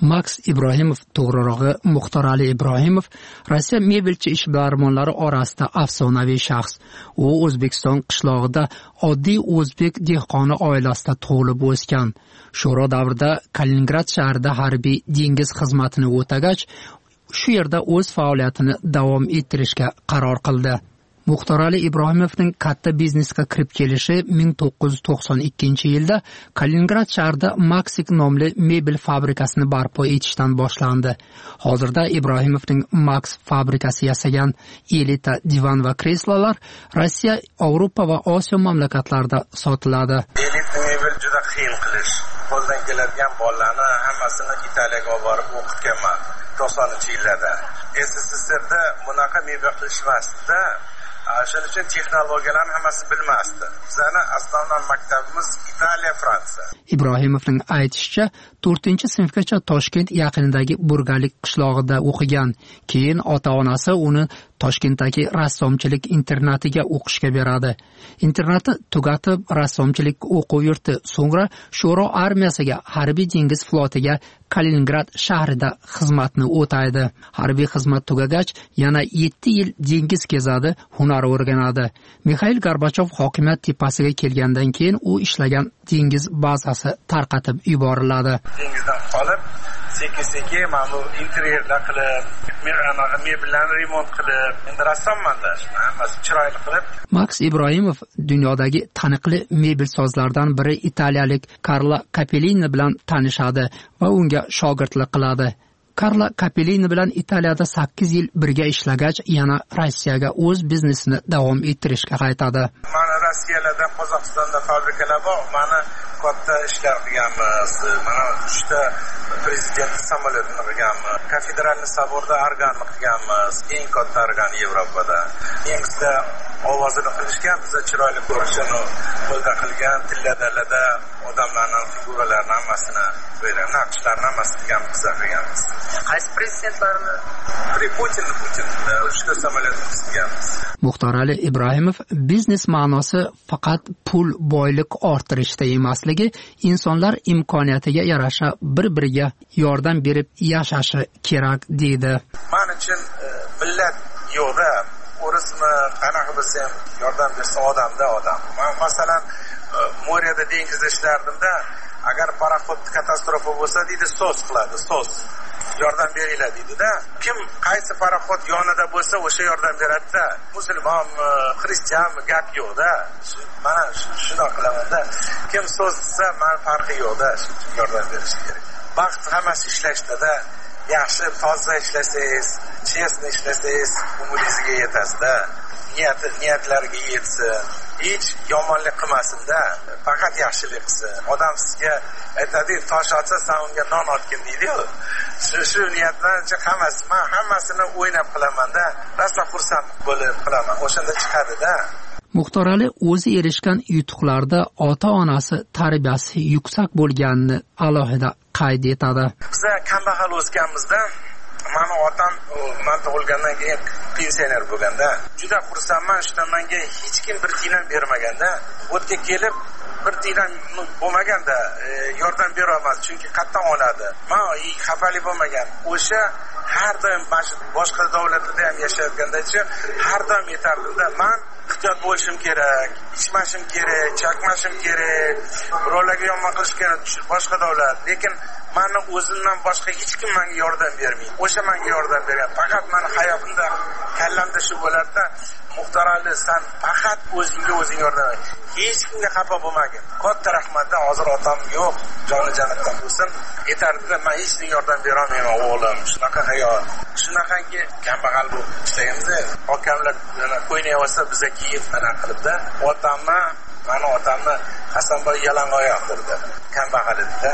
Maks Ibrohimov, to'g'rirog'i Muxtor Ali Ibrohimov, Rossiya mebelchi ishbilarmonlari orasida afsonaviy shaxs. U O'zbekiston qishlog'ida oddiy o'zbek dehqoni oilasida tug'ilib o'sgan. Sho'ro davrida Kaliningrad shahrida harbiy dengiz xizmatini o'tagach, shu yerda o'z faoliyatini davom ettirishga qaror qildi. Muxtor Ali Ibrohimovning katta biznesga kirib kelishi ming to'qqiz yuz to'qson ikkinchi yilda Kaliningrad shahrida Maxik nomli mebel fabrikasini barpo etishdan boshlandi. Hozirda Ibrohimovning Max fabrikasi yasagan elita divan va kreslolar Rossiya, Yevropa va Osiyo mamlakatlarida sotiladi. Elita mebel juda qiyin qilish. Qo'ldan keladigan bolalarni hammasini Italiyaga olib borib o'qitganman to'qsoninchi yillarda. S S S R'da bunaqa mebel qilishmasdi. Shuning uchun texnologiyalarni hammasi bilmasdi. Bizning asosiy maktabimiz Italiya, Fransiya. Ibrohimovning aytishicha, to'rtinchi sinfgacha Toshkent yaqinidagi Burgalik qishlog'ida o'qigan. Keyin ota-onasi uni Toshkentdagi rassomchilik internatiga o'qishga beradi. Internatni tugatib, rassomchilik o'quv yurti, so'ngra Sho'ro armiyasiga, harbiy dengiz flotiga Kaliningrad shahrida xizmatni o'taydi. Harbiy xizmat tugagach, yana yetti yil dengiz kezadi, hunar o'rganadi. Mikhail Gorbachov hokimiyat tepasiga kelgandan keyin u ishlagan dengiz bazasi tarqatib yuboriladi. Dengizdan qolib, sekin-sekin mana interyerlar qilib, mebellarni remont qilib, endi rassomman-da, hammasi chiroyli qilib. Max Ibrohimov dunyodagi taniqli mebelsozlardan biri italiyalik Carlo Capellini bilan tanishadi va unga shogirdlik qiladi. Carlo Capellini bilan Italiyada sakkiz yil birga ishlagach, yana Rossiyaga o'z biznesini davom ettirishga qaytadi. Mana Rossiyalarda, Qozog'istonda fabrikalar bor, mana katta ishlar qilganmiz. Mana uchta prezident samolyotini qilganmiz. Kafedralniy saborda organni qilganmiz. Eng katta organ Yevropada. Nemisda ovozini qilishgan, biza chiroyli ko'rishini qo'lda qilgan, tilla-dallada odamlarning figuralarini hammasini qo'ygan, naqshlarni hammasini qilgan, biza qilganmiz. Qaysi prezidentlarni? Putin, Putin uchta samolyotni qilganmiz. Muxtor Ali Ibrohimov biznes ma'nosi faqat pul, boylik orttirishda emasligi, insonlar imkoniyatiga yarasha bir-biriga yordam berib yashashi kerak deydi. Men uchun millat yo'qda, o'rismi, qanaqa bo'lsa ham yordam bersa odamda odam. Men masalan Moriyada dengizda ishlardimda, agar paraxod katastrofa bo'lsa, deydi, so'z qiladi, so'z. Yordam beringlar deydi-da. Kim qaysi paraxod yonida bo'lsa, o'sha yordam beradi-da. Musulmon, xristian gap yo'q-da. Mana shuni qilaman-da. Kim so'zsa, men farqi yo'q-da, yordam berish kerak. Baxt hammasi ishlashda-da. Yaxshi, toza ishlasangiz, chestni ishlasangiz, umidingizga yetasiz-da. Niyat niyatlariga yetsin. Hech yomonlik qilmasin-da, faqat yaxshilik qilsin. Odam sizga aytadi, tosh otsa, sen unga non otgin deydi-ku. Shu shu niyatdan hammasi, men hammasini o'ynab qilaman-da, rosa xursand bo'lib qilaman. O'shanda chiqadi-da. Muxtor Ali o'zi erishgan yutuqlarda ota-onasi tarbiyasi yuksak bo'lganini alohida qayd etadi. Biz kambag'al o'sganmizda, mani otam men tug'ilgandan keyin pensioner bo'lganda, juda xursandman, shundan menga hech kim bir tiyinam bermaganda, bu yerga kelib bir tiyinam bo'lmaganda yordam bera olmas, chunki qattan oladi. Men xafalik bo'lmagan. O'sha har doim boshqa davlatlarda ham yashayotganda-chi, har doim yetardim-da. Men ehtiyot bo'lishim kerak, ichmashim kerak, chakmashim kerak, birovlarga yomon qilish kerak, boshqa davlat. Lekin meni o'zimdan boshqa hech kim menga yordam bermaydi. O'sha menga yordam bergan. Faqat meni hayotimda, kallamda shu bo'lardi. Muxtor Ali, sen faqat o'zingga o'zing yordam ber. Hech kimga xafa bo'lmagin. Katta rahmatda hozir otam yo'q, joni jannatdan bo'lsin. Yetardi, men hech kimga yordam bera olmayman, o'g'lim. Shunaqa hayot. Shunaqangi kambag'al bo'lib ishlaganmiz. Okamlar qo'ynayotsa bizga keyin mana qilibda. Otamni, meni otamni Hasanboy yalangoyoq qildi. Kambag'al edi-da.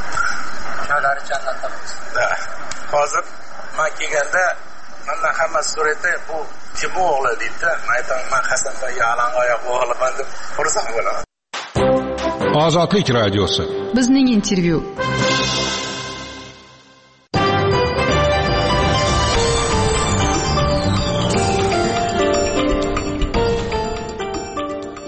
Joylari jannatdan bo'lsin. Hozir men kelganda mendan hammasi so'raydi, bu kim o'g'li deydi. Men aytaman, men Hasanboy yalangoyoq o'g'liman deb xursand bo'laman. Ozodlik radiosi. Bizning intervyu.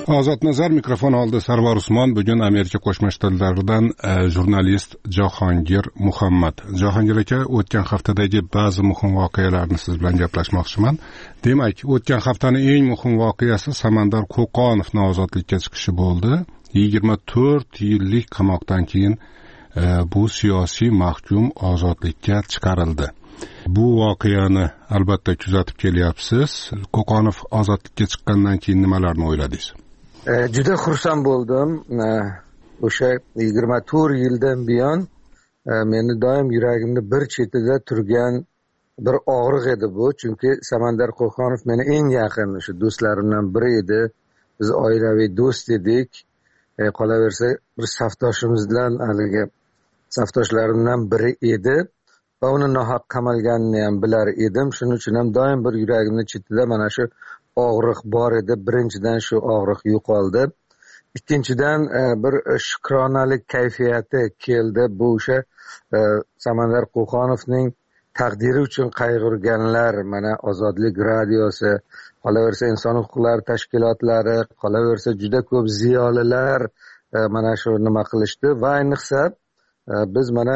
Ozod nazar mikrofon oldi Sarvar Usmon. Bugun Amerika Qo'shma Shtatlaridan jurnalist Jahongir Muhammad. Jahongir aka, o'tgan haftadagi ba'zi muhim voqealarni siz bilan gaplashmoqchiman. Demak, o'tgan haftaning eng muhim voqeasi Samandar Qo'qonovning ozodlikka chiqishi bo'ldi. yigirma to'rt yillik qamoqdan keyin e, bu siyosiy mahkum ozodlikka chiqarildi. Bu voqeani albatta kuzatib kelyapsiz. Qo'qonov ozodlikka chiqqandan keyin nimalarni o'yladingiz? E, juda xursand bo'ldim. E, o'sha yigirma to'rt yildan buyon e, meni doim yuragimni bir chetida turgan bir og'riq edi bu. Chunki Samandar Qo'qonov meni eng yaqin o'sha do'stlarimdan biri edi. Biz oilaviy do'st edik. E, qolaversa bir safdoshimizdan haligi safdoshlarimdan biri edi va uni nohaq qamalganini ham bilar edim. Shuning uchun ham doim bir yuragimni chetida mana shu og'riq bor edi. Birinchidan shu og'riq yo'qoldi. Ikkinchidan e, bir shukronalik kayfiyati keldi. Bu o'sha e, Samandar Qo'qonovning taqdiri uchun qayg'urganlar, mana Ozodlik radiosi, qolaversa inson huquqlari tashkilotlari, qolaversa juda ko'p ziyolilar e, mana shu nima qilishdi va ayniqsa e, biz mana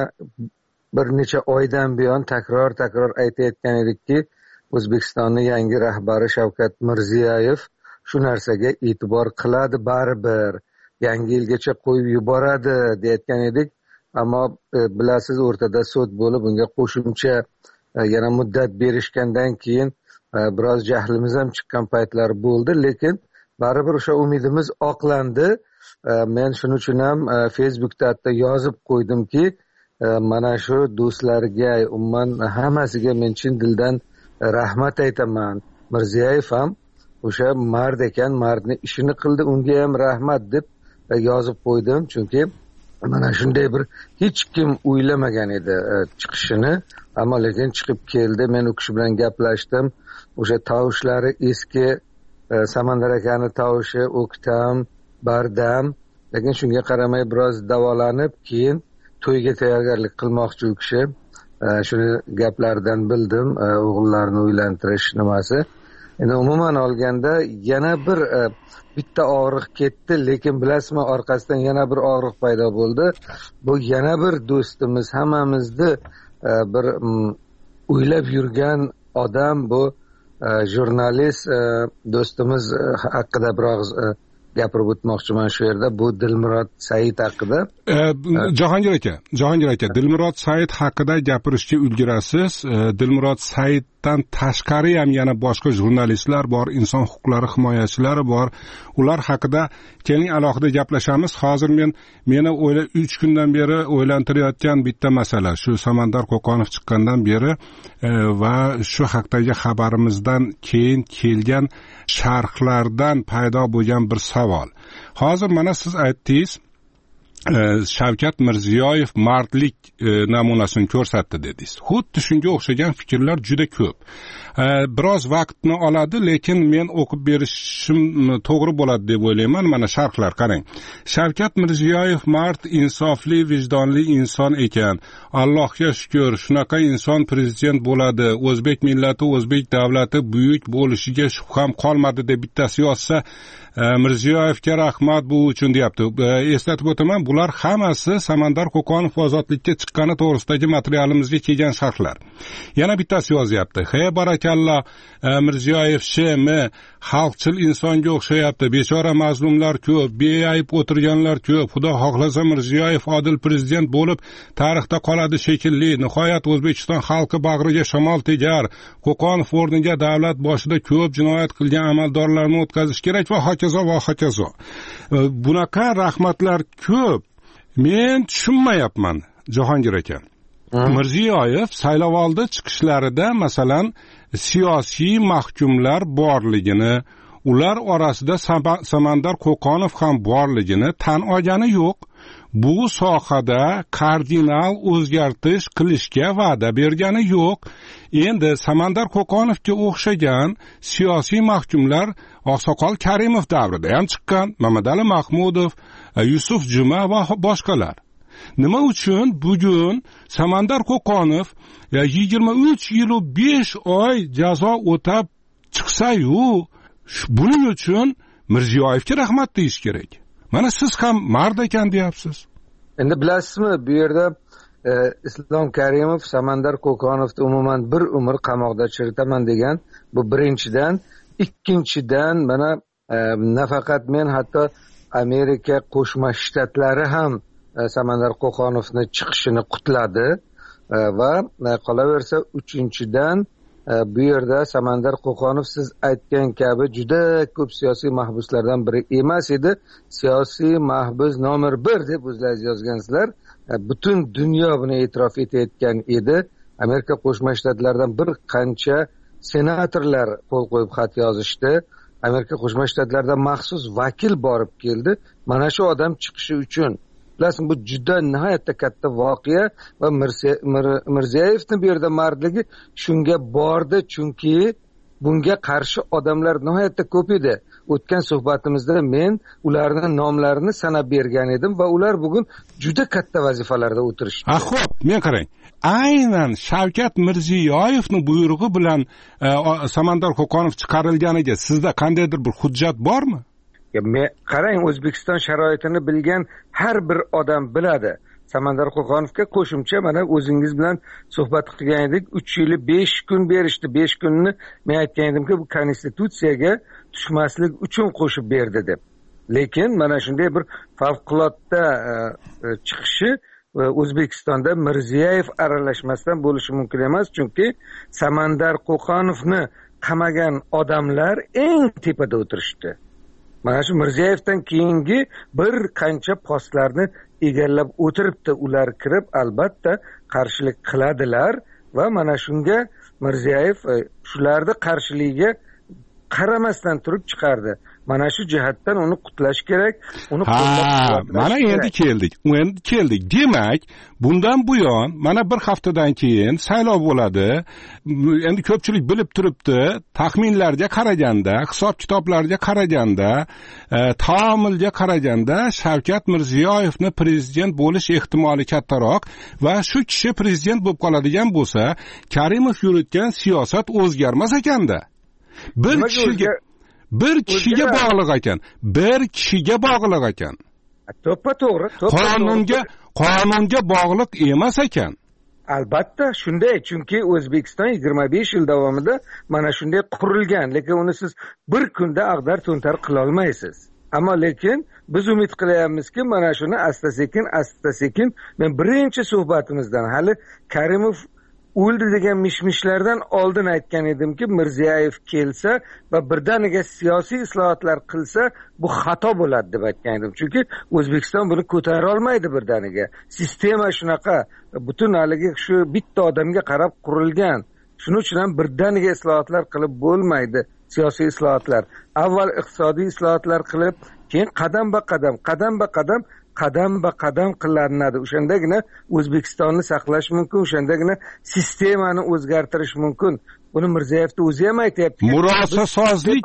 bir necha oydan buyon takror takror aytayotgan edikki, O'zbekistonning yangi rahbari Shavkat Mirziyoyev shu narsaga e'tibor qiladi baribir, yangi yilgacha qo'yib yuboradi deyotgan edik. Ammo e, bilasiz, o'rtada sud bo'lib unga qo'shimcha e, yana muddat berishgandan keyin e, biroz jahlimiz ham chiqqan paytlar bo'ldi, lekin baribir o'sha umidimiz oqlandi. E, men shuning uchun ham e, Facebookda hatto yozib qo'ydimki, e, mana shu do'stlarga, umuman hammasiga men chin dildan rahmat aytaman. Mirziyoyev ham o'sha mard ekan, mardni ishini qildi, unga ham rahmat deb e, yozib qo'ydim. Chunki mana shunday bir hech kim o'ylamagan edi e, chiqishini, ammo lekin chiqib keldi. Men u kishi bilan gaplashdim. O'sha tovushlari eski e, Samandar akani tovushi o'ktam, bardam, lekin shunga qaramay biroz davolanib, keyin to'yga tayyorgarlik qilmoqchi u kishi. E, shuni gaplaridan bildim, e, o'g'illarini uylantirish nimasi. Endi umuman olganda yana bir e, bitta og'riq ketdi, lekin bilasizmi, orqasidan yana bir og'riq paydo bo'ldi. Bu yana bir do'stimiz, hammamizni e, bir m, o'ylab yurgan odam, bu e, jurnalist e, do'stimiz e, haqida biroz e, gapirib o'tmoqchiman shu yerda. Bu Dilmurod Said haqida. E, Jahongir aka, Jahongir aka, Dilmurod Said haqida gapirishga ulgurasiz. E, Dilmurod Saiddan tashqari ham yana boshqa jurnalistlar bor, inson huquqlari himoyachilari bor. Ular haqida keling alohida gaplashamiz. Hozir men meni o'yla uch kundan beri o'ylantirayotgan bitta masala shu Samandar Qo'qonov chiqqandan beri e, va shu haqdagi xabarimizdan keyin kelgan sharhlardan paydo bo'lgan bir savol. Hozir mana siz aytdingiz, e, Shavkat Mirziyoyev mardlik e, namunasini ko'rsatdi dedingiz. Xuddi shunga o'xshagan fikrlar juda ko'p. E, biroz vaqtni oladi, lekin men o'qib berishim to'g'ri bo'ladi deb o'ylayman. Mana sharhlar qarang. Shavkat Mirziyoyev mard, insofli, vijdonli inson ekan. Allohga shukr, shunaqa inson prezident bo'ladi. O'zbek millati, o'zbek davlati buyuk bo'lishiga shubham qolmadi deb bittasi yozsa, Mirziyoyevga rahmat bu uchun deyapti. Eslatib o'taman, bular hammasi Samandar Qo'qonov ozodlikka chiqqani to'g'risidagi materialimizga kelgan sharhlar. Yana bittasi yozyapti. Hey barakalloh, Mirziyoyev shemi xalqchil insonga o'xshayapti. Bechora mazlumlar ko'p, beayb o'tirganlar ko'p. Xudo xohlasa Mirziyoyev odil prezident bo'lib tarixda qoladi shekilli. Nihoyat O'zbekiston xalqi bag'riga shamol tegar. Qo'qonov o'rniga davlat boshida ko'p jinoyat qilgan amaldorlarni o'tkazish kerak va hokazo va hokazo. Bunaqa rahmatlar ko'p. Men tushunmayapman, Jahongir aka. Mirziyoyev saylovoldi chiqishlarida masalan siyosiy mahkumlar borligini, ular orasida Samandar Qo'qonov ham borligini tan olgani yo'q. Bu sohada kardinal o'zgartish qilishga va'da bergani yo'q. Endi Samandar Qo'qonovga o'xshagan siyosiy mahkumlar Oqsoqol Karimov davrida ham chiqqan, Mamadali Mahmudov, Yusuf Juma va boshqalar. Nima uchun bugun Samandar Qo'qonov yigirma uch yil besh oy jazo o'tab chiqsa-yu, buning uchun Mirziyoyevga rahmat deyish kerak. Mana siz ham mard ekan deyapsiz. Endi bilasizmi, bu yerda e, Islom Karimov Samandar Qo'qonovni umuman bir umr qamoqda chiritaman degan, bu birinchidan. Ikkinchidan, mana e, nafaqat men, hatto Amerika Qo'shma Shtatlari ham e, Samandar Qo'qonovni chiqishini qutladi e, va e, qolaversa uchinchidan e, bu yerda Samandar Qo'qonov siz aytgan kabi juda ko'p siyosiy mahbuslardan biri emas edi, siyosiy mahbus nomer bir deb o'zlaringiz yozgansizlar. E, butun dunyo buni e'tirof etayotgan edi. Amerika Qo'shma Shtatlaridan bir qancha senatorlar qo'l qo'yib xat yozishdi. Amerika Qo'shma Shtatlaridan maxsus vakil borib keldi mana shu odam chiqishi uchun. Bilasizmi, bu juda nihoyatda katta voqea va Mirziyoyevning bu yerda mardligi shunga bordi, chunki bunga qarshi odamlar nihoyatda ko'p edi. O'tgan suhbatimizda men ularning nomlarini sanab bergan edim va ular bugun juda katta vazifalarda o'tirishdi. Ha, xo'p, men qarang. Aynan Shavkat Mirziyoyevning buyrug'i bilan e, Samandar Qo'qonov chiqarilganiga sizda qandaydir bir hujjat bormi? Ya, men qarang, O'zbekiston sharoitini bilgan har bir odam biladi. Samandar Qo'qonovga qo'shimcha mana o'zingiz bilan suhbat qilgan edik, uch yil besh kun berishdi. besh kunni men aytgan edimki, bu konstitutsiyaga tushmaslik uchun qo'shib berdi deb. Lekin mana shunday bir favqulodda e, e, chiqishi O'zbekistonda Mirziyoyev aralashmasdan bo'lishi mumkin emas, chunki Samandar Qo'qonovni qamagan odamlar eng tepada o'tirishdi. Mana shu Mirziyoyevdan keyingi bir qancha postlarni egallab o'tiribdi. Ular kirib albatta qarshilik qiladilar va mana shunga Mirziyoyev shularni qarshiligiga qaramasdan turib chiqardi. Mana shu jihatdan uni qutlash kerak, uni qo'llab-quvvatlash kerak. Mana endi keldik. Endi keldik. Demak, bundan buyon mana bir haftadan keyin saylov bo'ladi. Endi ko'pchilik bilib turibdi, taxminlarga qaraganda, hisob-kitoblarga qaraganda, e, taomilga qaraganda Shavkat Mirziyoyevni prezident bo'lish ehtimoli kattaroq va shu kishi prezident bo'lib qoladigan bo'lsa, Karimov yuritgan siyosat o'zgarmas ekanda. Bir kishiga bir kishiga bog'liq ekan. Bir kishiga bog'liq ekan. To'ppa to'g'ri. Qonunga qonunga bog'liq emas ekan. Albatta shunday, chunki O'zbekiston yigirma besh yil davomida mana shunday qurilgan, lekin uni siz bir kunda ag'dar to'ntar qila olmaysiz. Ammo lekin biz umid qilyapmizki, mana shuni asta-sekin, asta-sekin men birinchi suhbatimizdan hali Karimov o'ldi degan mishmishlardan oldin aytgan edimki, Mirziyoyev kelsa va birdaniga siyosiy islohotlar qilsa, bu xato bo'ladi deb aytgan edim. Chunki O'zbekiston buni ko'tara olmaydi birdaniga. Sistema shunaqa, butun haligi shu bitta odamga qarab qurilgan. Shuning uchun ham birdaniga islohotlar qilib bo'lmaydi, siyosiy islohotlar. Avval iqtisodiy islohotlar qilib, keyin qadam-ba qadam, qadam-ba qadam qadam ba qadam qilinadi. O'shandagina O'zbekistonni saqlash mumkin, o'shandagina sistemani o'zgartirish mumkin. Buni Mirziyoyevni o'zi ham aytayapti. Murosasozlik,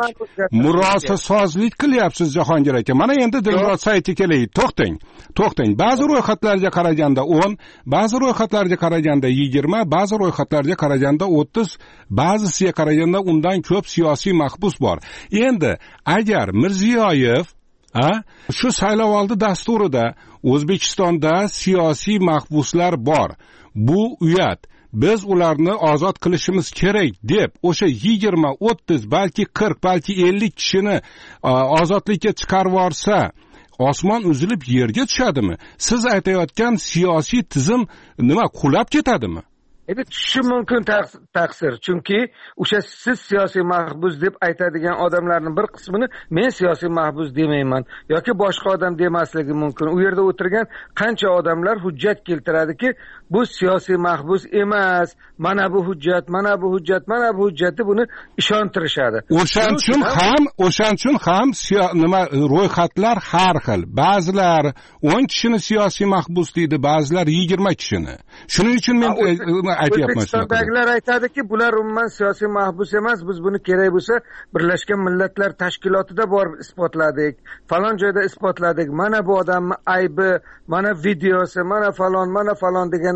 murosasozlik qilyapsiz Jahongir aka. Mana endi Dilrod saytiga kelaylik. To'xtang. To'xtang. Ba'zi ro'yxatlarga qaraganda o'n, ba'zi ro'yxatlarga qaraganda yigirma, ba'zi ro'yxatlarga qaraganda o'ttiz, ba'zisiga qaraganda undan ko'p siyosiy mahbus bor. Endi agar Mirziyoyev A, shu saylovoldi dasturida O'zbekistonda siyosiy mahbuslar bor. Bu uyat. Biz ularni ozod qilishimiz kerak deb o'sha yigirma, o'ttiz, balki qirq, balki ellik kishini ozodlikka chiqarib yorsa, osmon uzilib yerga tushadimi? Siz aytayotgan siyosiy tizim nima qulab ketadimi? Endi tushishi mumkin taqsir, chunki o'sha siz siyosiy mahbus deb aytadigan odamlarning bir qismini men siyosiy mahbus demayman yoki boshqa odam demasligi mumkin. U yerda o'tirgan qancha odamlar hujjat keltiradiki, bu siyosiy mahbus emas, mana bu hujjat, mana bu hujjat, mana bu hujjat deb buni ishontirishadi. O'shan uchun ham, o'shan uchun ham nima ro'yxatlar har xil. Ba'zilar o'n kishini siyosiy mahbus deydi, ba'zilar yigirma kishini. Shuning uchun men aytayapman. O'zbekistondagilar aytadiki, bular umuman siyosiy mahbus emas, biz buni kerak bo'lsa Birlashgan Millatlar Tashkilotida borib isbotladik, falon joyda isbotladik. Mana bu odamning aybi, mana videosi, mana falon, mana falon degan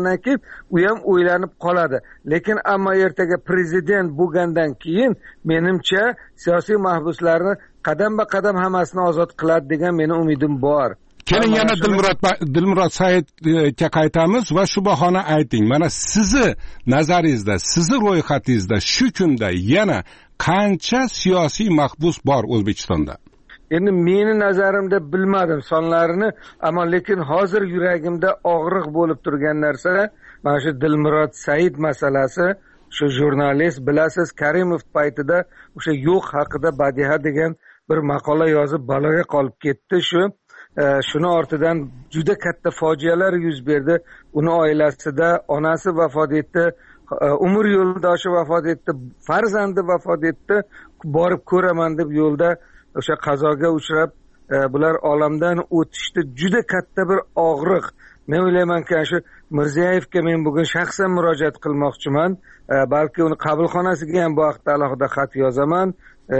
chiqqandan keyin u ham o'ylanib qoladi. Lekin ammo ertaga prezident bo'lgandan keyin menimcha siyosiy mahbuslarni qadam-ba qadam hammasini ozod qiladi degan meni umidim bor. Keling yana Dilmurod Dilmurod Saidga qaytamiz va shu bahona ayting. Mana sizni nazaringizda, sizni ro'yxatingizda shu kunda yana qancha siyosiy mahbus bor O'zbekistonda? Endi meni nazarimda bilmadim sonlarini, ammo lekin hozir yuragimda og'riq bo'lib turgan narsa mana shu Dilmurod Said masalasi. Shu jurnalist, bilasiz, Karimov paytida o'sha yo'q haqida Badiha degan bir maqola yozib baloga qolib ketdi. Shu shuni ortidan juda katta fojialar yuz berdi. Uni oilasida onasi vafot etdi, umr yo'ldoshi vafot etdi, farzandi vafot etdi. Borib ko'raman deb yo'lda o'sha qazoga uchrab bular olamdan o'tishdi. Juda katta bir og'riq. Men o'ylaymanki, shu Mirziyoyevga men bugun shaxsan murojaat qilmoqchiman. Balki uni qabulxonasiga ham bu haqda alohida xat yozaman.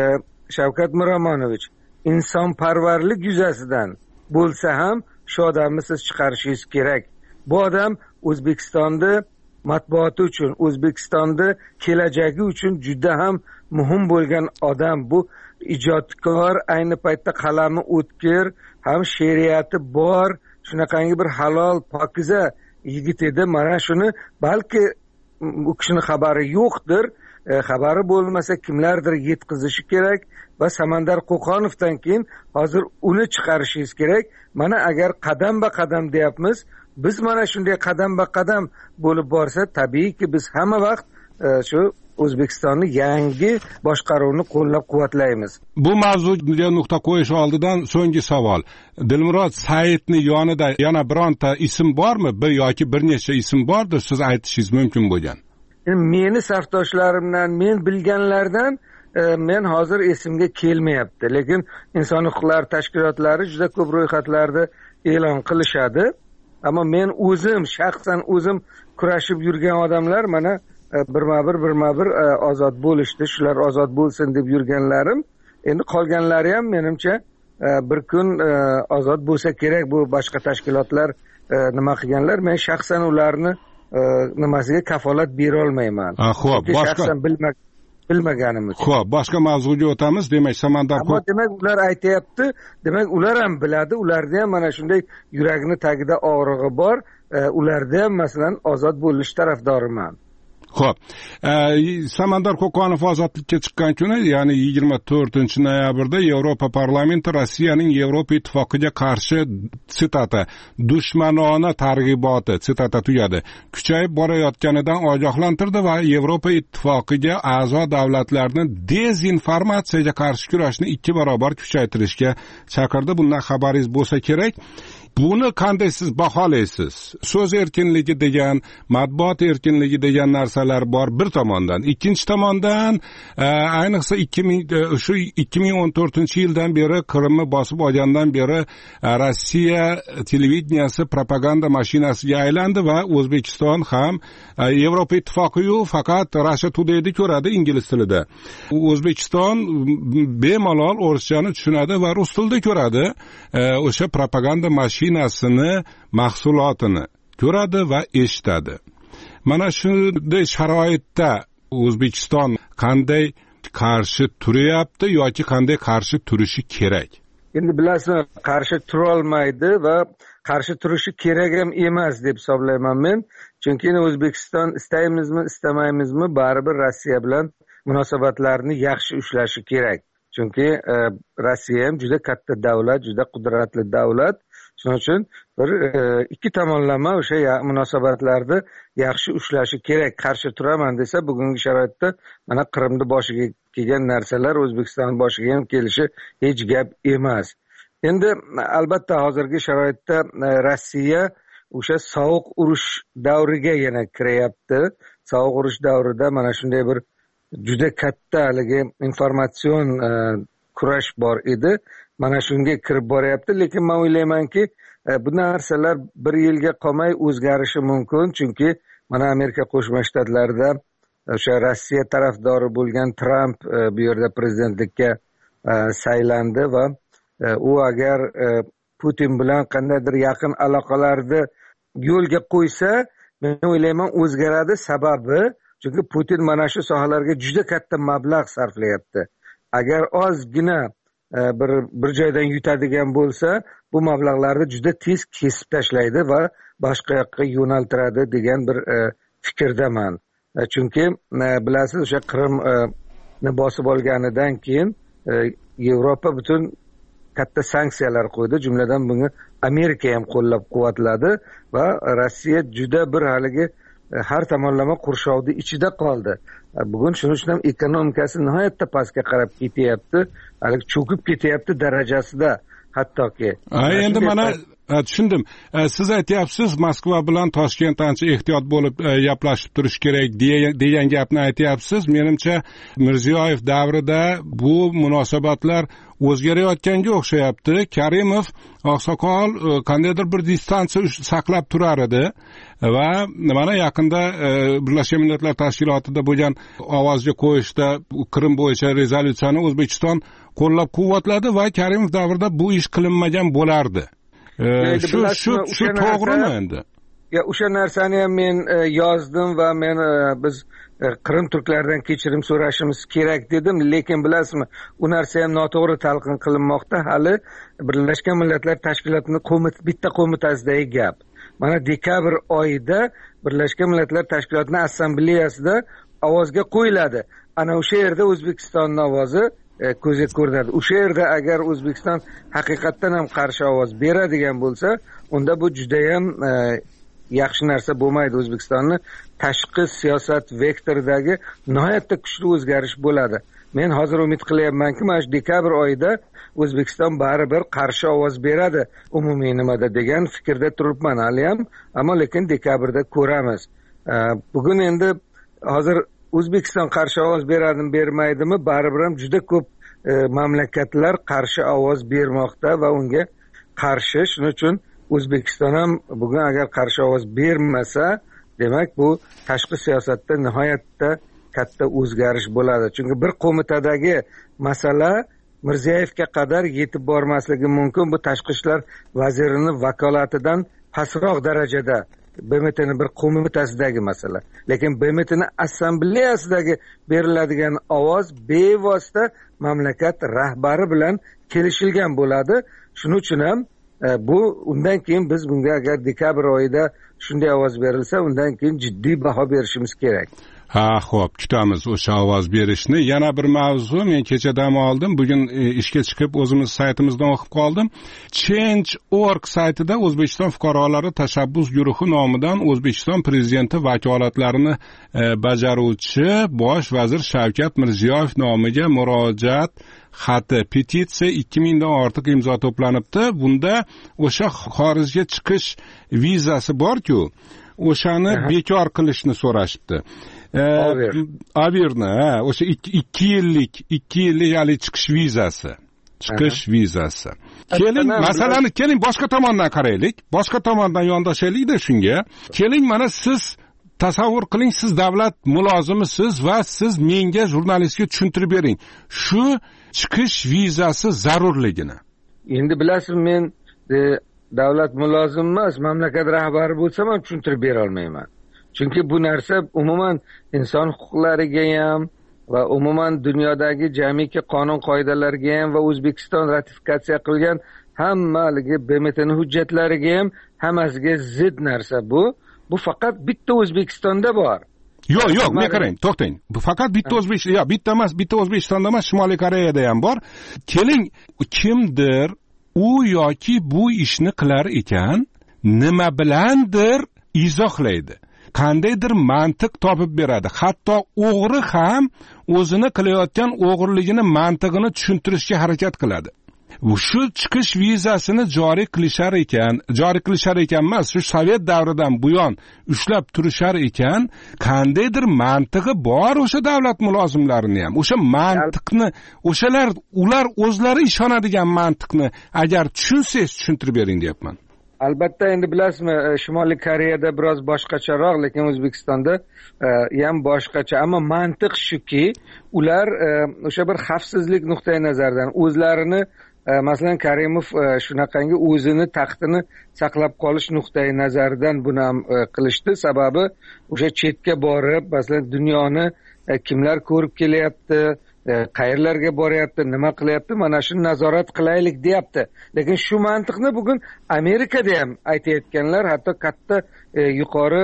Shavkat Miromonovich, insonparvarlik yuzasidan bo'lsa ham shu odamni siz chiqarishingiz kerak. Bu odam O'zbekistonni matbuoti uchun, O'zbekistonni kelajagi uchun juda ham muhim bo'lgan odam. Bu ijodkor, ayni paytda qalami o'tkir, ham she'riyati bor, shunaqangi bir halol, pokiza yigit edi. Mana shuni balki u kishini xabari yo'qdir, e, xabari bo'lmasa kimlardir yetkazishi kerak va Samandar Qo'qonovdan keyin hozir uni chiqarishingiz kerak. Mana agar qadam-ba qadam deyapmiz, biz mana shunday qadam-ba qadam bo'lib borsa, tabiiyki biz hamma vaqt e, shu O'zbekistonni yangi boshqaruvni qo'llab-quvvatlaymiz. Bu mavzuga nuqta qo'yish oldidan so'nggi savol. Dilmurod Saidning yonida yana bironta ism bormi? Bir yoki bir necha ism bordir, siz aytishingiz mumkin bo'lgan. Meni safdoshlarimdan, men bilganlardan e, men hozir esimga kelmayapti. Lekin inson huquqlari tashkilotlari juda ko'p ro'yxatlarda e'lon qilishadi. Ammo men o'zim shaxsan o'zim kurashib yurgan odamlar mana birma-bir birma-bir ozod bo'lishdi. Shular ozod bo'lsin deb yurganlarim. Endi qolganlari ham menimcha bir kun ozod bo'lsa kerak. Bu boshqa tashkilotlar nima qilganlar, men shaxsan ularni nimasiga kafolat bera olmayman. Xo'p, boshqa shaxsan bilmaganim uchun. Xo'p, boshqa mavzuga o'tamiz. Demak, Samandar Ammo demak ular aytayapti, demak ular ham biladi, ularda ham mana shunday yuragini tagida og'rig'i bor. Ularda ham masalan ozod bo'lish tarafdoriman. Xo'p, Samandar Qo'qonov ozodlikka chiqqan kuni, ya'ni yigirma to'rtinchi noyabrda Yevropa parlamenti Rossiyaning Yevropa ittifoqiga qarshi sitata dushmanona targ'iboti sitata tugadi kuchayib borayotganidan ogohlantirdi va Yevropa ittifoqiga a'zo davlatlarni dezinformatsiyaga qarshi kurashni ikki barobar kuchaytirishga chaqirdi. Bundan xabaringiz bo'lsa kerak. Buni qanday siz baholaysiz? So'z erkinligi degan, matbuot erkinligi degan narsalar bor bir tomondan. Ikkinchi tomondan, ayniqsa ikki ming shu ikki ming o'n to'rtinchi yildan beri Qrimni bosib olgandan beri Rossiya televideniyasi propaganda mashinasiga aylandi va O'zbekiston ham Yevropa ittifoqiyu faqat Russia Today'ni ko'radi ingliz tilida. O'zbekiston bemalol o'rischani tushunadi va rus tilida ko'radi. O'sha propaganda mashinasi mashinasini mahsulotini ko'radi va eshitadi. Mana shunday sharoitda O'zbekiston qanday qarshi turyapti yoki qanday qarshi turishi kerak? Endi bilasizmi, qarshi tura olmaydi va qarshi turishi kerak ham emas deb hisoblayman men. Chunki O'zbekiston istaymizmi, istamaymizmi, baribir Rossiya bilan munosabatlarni yaxshi ushlashi kerak. Chunki e, Rossiya ham juda katta davlat, juda qudratli davlat. Shuning uchun bir ikki tomonlama o'sha munosabatlarni yaxshi ushlashi kerak. Qarshi turaman desa, bugungi sharoitda mana Qrimni boshiga kelgan narsalar O'zbekiston boshiga ham kelishi hech gap emas. Endi albatta hozirgi sharoitda Rossiya o'sha sovuq urush davriga yana kiryapti. Sovuq urush davrida mana shunday bir juda katta haligi informatsion kurash bor edi. Mana shunga kirib boryapti, lekin men o'ylaymanki, bu narsalar bir yilga qolmay o'zgarishi mumkin, chunki mana Amerika Qo'shma Shtatlarida o'sha Rossiya tarafdori bo'lgan Trump bu yerda prezidentlikka saylandi va u agar Putin bilan qandaydir yaqin aloqalarni yo'lga qo'ysa, men o'ylayman o'zgaradi. Sababi chunki Putin mana shu sohalarga juda katta mablag' sarflayapti. Agar ozgina bir bir joydan yutadigan bo'lsa, bu mablag'larni juda tez kesib tashlaydi va boshqa yoqqa yo'naltiradi degan bir fikrdaman. Chunki bilasiz, o'sha Qrimni bosib olganidan keyin Yevropa butun katta sanksiyalar qo'ydi, jumladan buni Amerika ham qo'llab-quvvatladi va Rossiya juda bir haligi har tomonlama qurshovni ichida qoldi. Bugun shuning uchun ham ekonomikasi nihoyatda pastga qarab ketyapti, hali cho'kib ketyapti darajasida hattoki. Endi mana tushundim. Siz aytyapsiz, Moskva bilan Toshkent ancha ehtiyot bo'lib gaplashib turish kerak degan gapni aytyapsiz. Menimcha Mirziyoyev davrida bu munosabatlar o'zgarayotganga o'xshayapti. Karimov oqsoqol qandaydir bir distansiya saqlab turar edi va mana yaqinda Birlashgan Millatlar Tashkilotida bo'lgan ovozga qo'yishda Qrim bo'yicha rezolyutsiyani O'zbekiston qo'llab-quvvatladi va Karimov davrida bu ish qilinmagan bo'lardi. Shu shu shu to'g'rimi endi? Ya, o'sha narsani ham men yozdim va men biz Qrim turklaridan kechirim so'rashimiz kerak dedim, lekin bilasizmi, u narsa ham noto'g'ri talqin qilinmoqda. Hali Birlashgan Millatlar Tashkilotining qo'mita bitta qo'mitasidagi gap. Mana dekabr oyida Birlashgan Millatlar Tashkilotining assambleyasida ovozga qo'yiladi. Ana o'sha yerda O'zbekistonning ovozi ko'zga ko'rinadi. O'sha yerda agar O'zbekiston haqiqatdan ham qarshi ovoz beradigan bo'lsa, unda bu juda ham yaxshi narsa bo'lmaydi. O'zbekistonning tashqi siyosat vektoridagi nihoyatda kuchli o'zgarish bo'ladi. Men hozir umid qilyapmanki, mana shu dekabr oyida O'zbekiston baribir qarshi ovoz beradi umumiy nimada degan fikrda turibman hali ham, ammo lekin dekabrda ko'ramiz. Bugun endi hozir O'zbekiston qarshi ovoz beradimi, bermaydimi, baribir ham juda ko'p mamlakatlar qarshi ovoz bermoqda va unga qarshi. Shuning uchun O'zbekiston ham bugun agar qarshi ovoz bermasa, demak bu tashqi siyosatda nihoyatda katta o'zgarish bo'ladi. Chunki bir qo'mitadagi masala Mirziyoyevga qadar yetib bormasligi mumkin. Bu tashqi ishlar vazirining vakolatidan pastroq darajada B M T'ning bir qo'mitasidagi masala. Lekin B M T'ning assambleyasidagi beriladigan ovoz bevosita mamlakat rahbari bilan kelishilgan bo'ladi. Shuning uchun ham bu undan keyin biz bunga agar dekabr oyida shunday ovoz berilsa, undan keyin jiddiy baho berishimiz kerak. Ha, xo'p, kutamiz o'sha ovoz berishni. Yana bir mavzu, men kecha dam oldim, bugun ishga chiqib o'zimiz saytimizdan o'qib qoldim. change dot org saytida O'zbekiston fuqarolari tashabbus guruhi nomidan O'zbekiston prezidenti vakolatlarini e, bajaruvchi bosh vazir Shavkat Mirziyoyev nomiga murojaat xati, petitsiya ikki mingdan ortiq imzo to'planibdi. Bunda o'sha xorijga chiqish vizasi bor-ku, o'shani bekor qilishni so'rashibdi. Avirni, o'sha ikki yillik ikki yillik hali chiqish vizasi. Chiqish vizasi. Keling, masalani keling boshqa tomondan qaraylik. Boshqa tomondan yondashaylik-da shunga. Keling, mana siz tasavvur qiling, siz davlat mulozimisiz va siz menga jurnalistga tushuntirib bering. Shu chiqish vizasi zarurligini. Endi bilasiz, men e, davlat mulozim emas, mamlakat rahbari bo'lsam ham tushuntirib bera olmayman. Chunki bu narsa umuman inson huquqlariga ham va umuman dunyodagi jamiki qonun qoidalariga ham va O'zbekiston ratifikatsiya qilgan hammaligi B M T'ning hujjatlariga ham hammasiga zid narsa bu. Bu faqat bitta O'zbekistonda bor. Yo'q, yo'q, men qarang, to'xtang. Bu faqat bitta O'zbekiston, yo'q, bitta emas, bitta O'zbekistonda emas, Shimoliy Koreyada ham bor. Keling, kimdir u yoki bu ishni qilar ekan, nima bilandir izohlaydi. Qandaydir mantiq topib beradi. Hatto o'g'ri ham o'zini qilayotgan o'g'irligini mantig'ini tushuntirishga harakat qiladi. Shu chiqish vizasini joriy qilishar ekan, joriy qilishar ekan emas, shu Sovet davridan buyon ushlab turishar ekan, qandaydir mantig'i bor o'sha davlat mulozimlarini ham. O'sha mantiqni, o'shalar ular o'zlari ishonadigan mantiqni agar tushunsangiz tushuntirib bering deyapman. Albatta, endi bilasizmi, Shimoliy Koreyada biroz boshqacharoq, lekin O'zbekistonda ham boshqacha. Ammo mantiq shuki, ular o'sha bir xavfsizlik nuqtai nazaridan o'zlarini masalan Karimov shunaqangi o'zini taxtini saqlab qolish nuqtai nazaridan buni ham qilishdi. Sababi o'sha chetga borib, masalan dunyoni kimlar ko'rib kelyapti, qayerlarga boryapti, nima qilyapti, mana shuni nazorat qilaylik deyapti. Lekin shu mantiqni bugun Amerikada ham aytayotganlar, hatto katta yuqori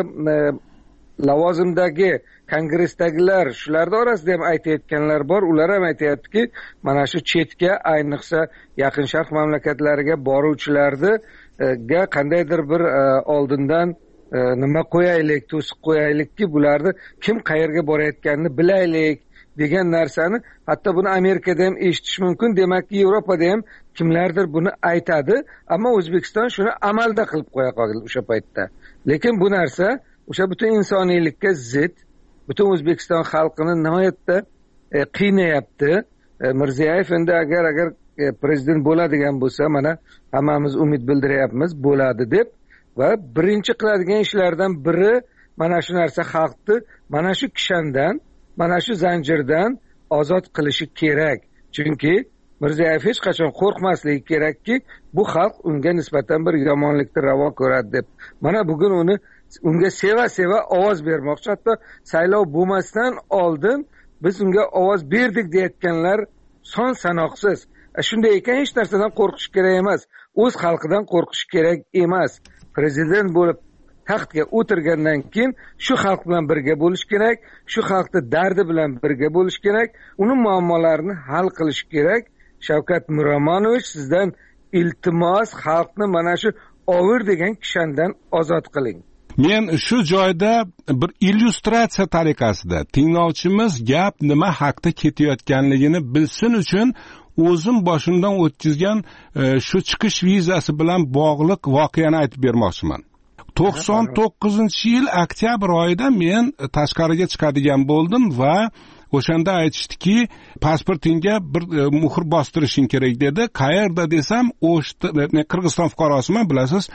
lavozimdagi kongressdagilar, shularning orasida ham aytayotganlar bor. Ular ham aytayaptiki, mana shu chetga, ayniqsa Yaqin Sharq mamlakatlariga boruvchilarga qandaydir bir oldindan nima qo'yaylik, to'siq qo'yaylikki, bularni kim qayerga borayotganini bilaylik degan narsani, hatto buni Amerikada ham eshitish mumkin. Demakki, Yevropada ham kimlardir buni aytadi, ammo O'zbekiston shuni amalda qilib qo'ya qoldi o'sha paytda. Lekin bu narsa o'sha butun insoniylikka zid, butun O'zbekiston xalqini nihoyatda e, qiynayapti. E, Mirziyoyev endi agar agar e, prezident bo'ladigan bo'lsa, mana hammamiz umid bildiryapmiz, bo'ladi deb, va birinchi qiladigan ishlardan biri mana shu narsa xalqni mana shu kishandan, mana shu zanjirdan ozod qilishi kerak. Chunki Mirziyoyev hech qachon qo'rqmasligi kerakki, bu xalq unga nisbatan bir yomonlikni ravo ko'radi deb. Mana bugun uni unga seva-seva ovoz bermoqchi. Hatto saylov bo'lmasdan oldin biz unga ovoz berdik deyotganlar son sanoqsiz. Shunday ekan hech narsadan qo'rqish kerak emas. O'z xalqidan qo'rqish kerak emas. Prezident bo'lib taxtga o'tirgandan keyin shu xalq bilan birga bo'lish kerak, shu xalqni dardi bilan birga bo'lish kerak, uni muammolarini hal qilish kerak. Shavkat Miromonovich, sizdan iltimos, xalqni mana shu ovir degan kishandan ozod qiling. Men shu joyda bir illyustratsiya tariqasida tinglovchimiz gap nima haqda ketayotganligini bilsin uchun o'zim boshimdan o'tkazgan e, shu chiqish vizasi bilan bog'liq voqeani aytib bermoqchiman. to'qson to'qqizinchi yil oktyabr oyida men tashqariga chiqadigan bo'ldim va o'shanda aytishdiki, pasportingga bir e, muhr bostirishing kerak dedi. Qayerda desam, O'shda, Qirg'iziston fuqarosiman, bilasiz.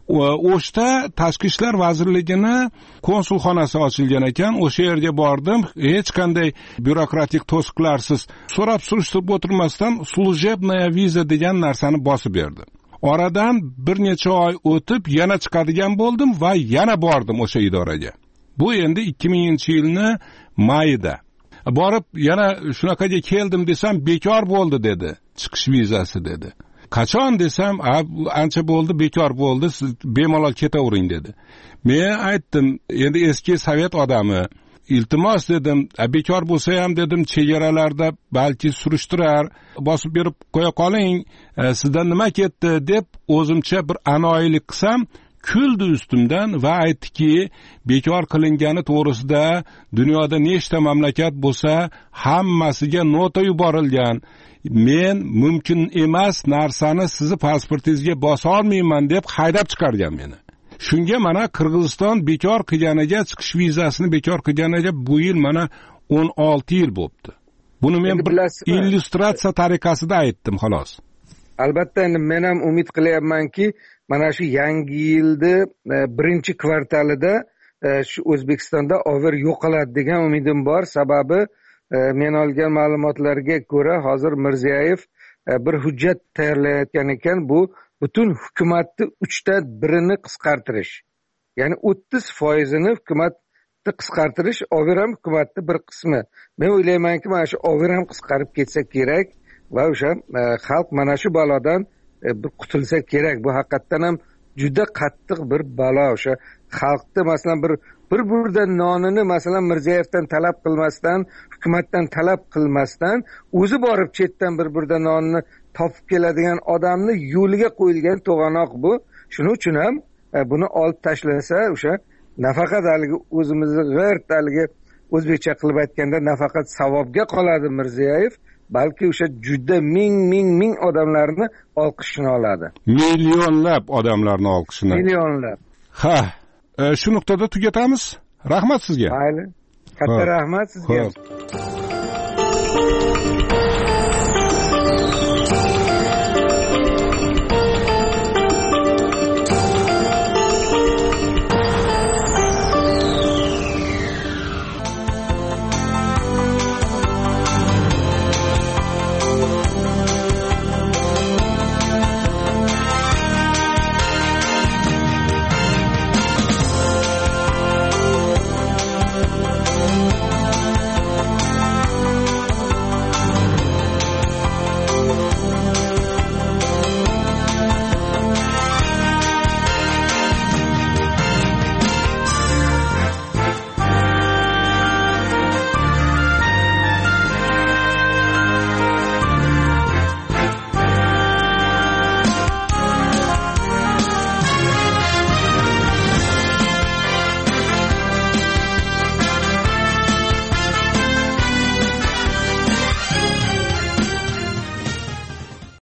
O'shda Tashqi ishlar vazirligini konsulxonasi ochilgan ekan. O'sha yerga bordim. Hech qanday byurokratik to'siqlarsiz, so'rab surishtirib o'tirmasdan slujebnaya viza degan narsani bosib berdi. Oradan bir necha oy o'tib yana chiqadigan bo'ldim va yana bordim o'sha idoraga. Bu endi ikki minginchi yilni mayida. Borib yana shunaqaga keldim desam, bekor bo'ldi dedi. Chiqish vizasi dedi. Qachon desam, ancha bo'ldi, bekor bo'ldi, siz bemalol ketavering dedi. Men aytdim, endi eski sovet odami, iltimos dedim, bekor bo'lsa ham dedim, chegaralarda balki surishtirar, bosib berib qo'ya qoling, sizdan nima ketdi deb o'zimcha bir anoyilik qilsam, kuldi ustimdan va aytdiki, bekor qilingani to'g'risida dunyoda nechta mamlakat bo'lsa, hammasiga nota yuborilgan. Men mumkin emas narsani sizni pasportingizga bosa olmayman deb haydab chiqargan meni. Shunga mana Qirg'iziston bekor qilganiga, chiqish vizasini bekor qilganiga bu yil mana o'n olti yil bo'libdi. Buni men bir illyustratsiya tariqasida aytdim, xolos. Albatta, endi men ham umid qilyapmanki, mana shu yangi yilni birinchi kvartalida shu O'zbekistonda over yo'qoladi degan umidim bor. Sababi men olgan ma'lumotlarga ko'ra, hozir Mirziyoyev bir hujjat tayyorlayotgan ekan. Bu butun hukumatni uchdan birini qisqartirish. Ya'ni o'ttiz foizini hukumatni qisqartirish, over ham hukumatni bir qismi. Men o'ylaymanki, mana shu over ham qisqarib ketsa kerak va o'sha xalq mana shu balodan bir qutulsa kerak. Bu haqiqatan ham juda qattiq bir balo. O'sha xalqni masalan bir bir burda nonini masalan Mirziyoyevdan talab qilmasdan, hukumatdan talab qilmasdan, o'zi borib chetdan bir burda nonni topib keladigan odamni yo'liga qo'yilgan to'g'anoq bu. Shuning uchun ham buni olib tashlasa, o'sha nafaqat haligi o'zimizni g'irt haligi o'zbekcha qilib aytganda nafaqat savobga qoladi Mirziyoyev, balki o'sha juda ming ming ming odamlarni olqishini oladi. Millionlab odamlarni olqishini. Millionlab. Ha, e, shu nuqtada tugatamiz. Rahmat sizga. Mayli. Katta rahmat sizga.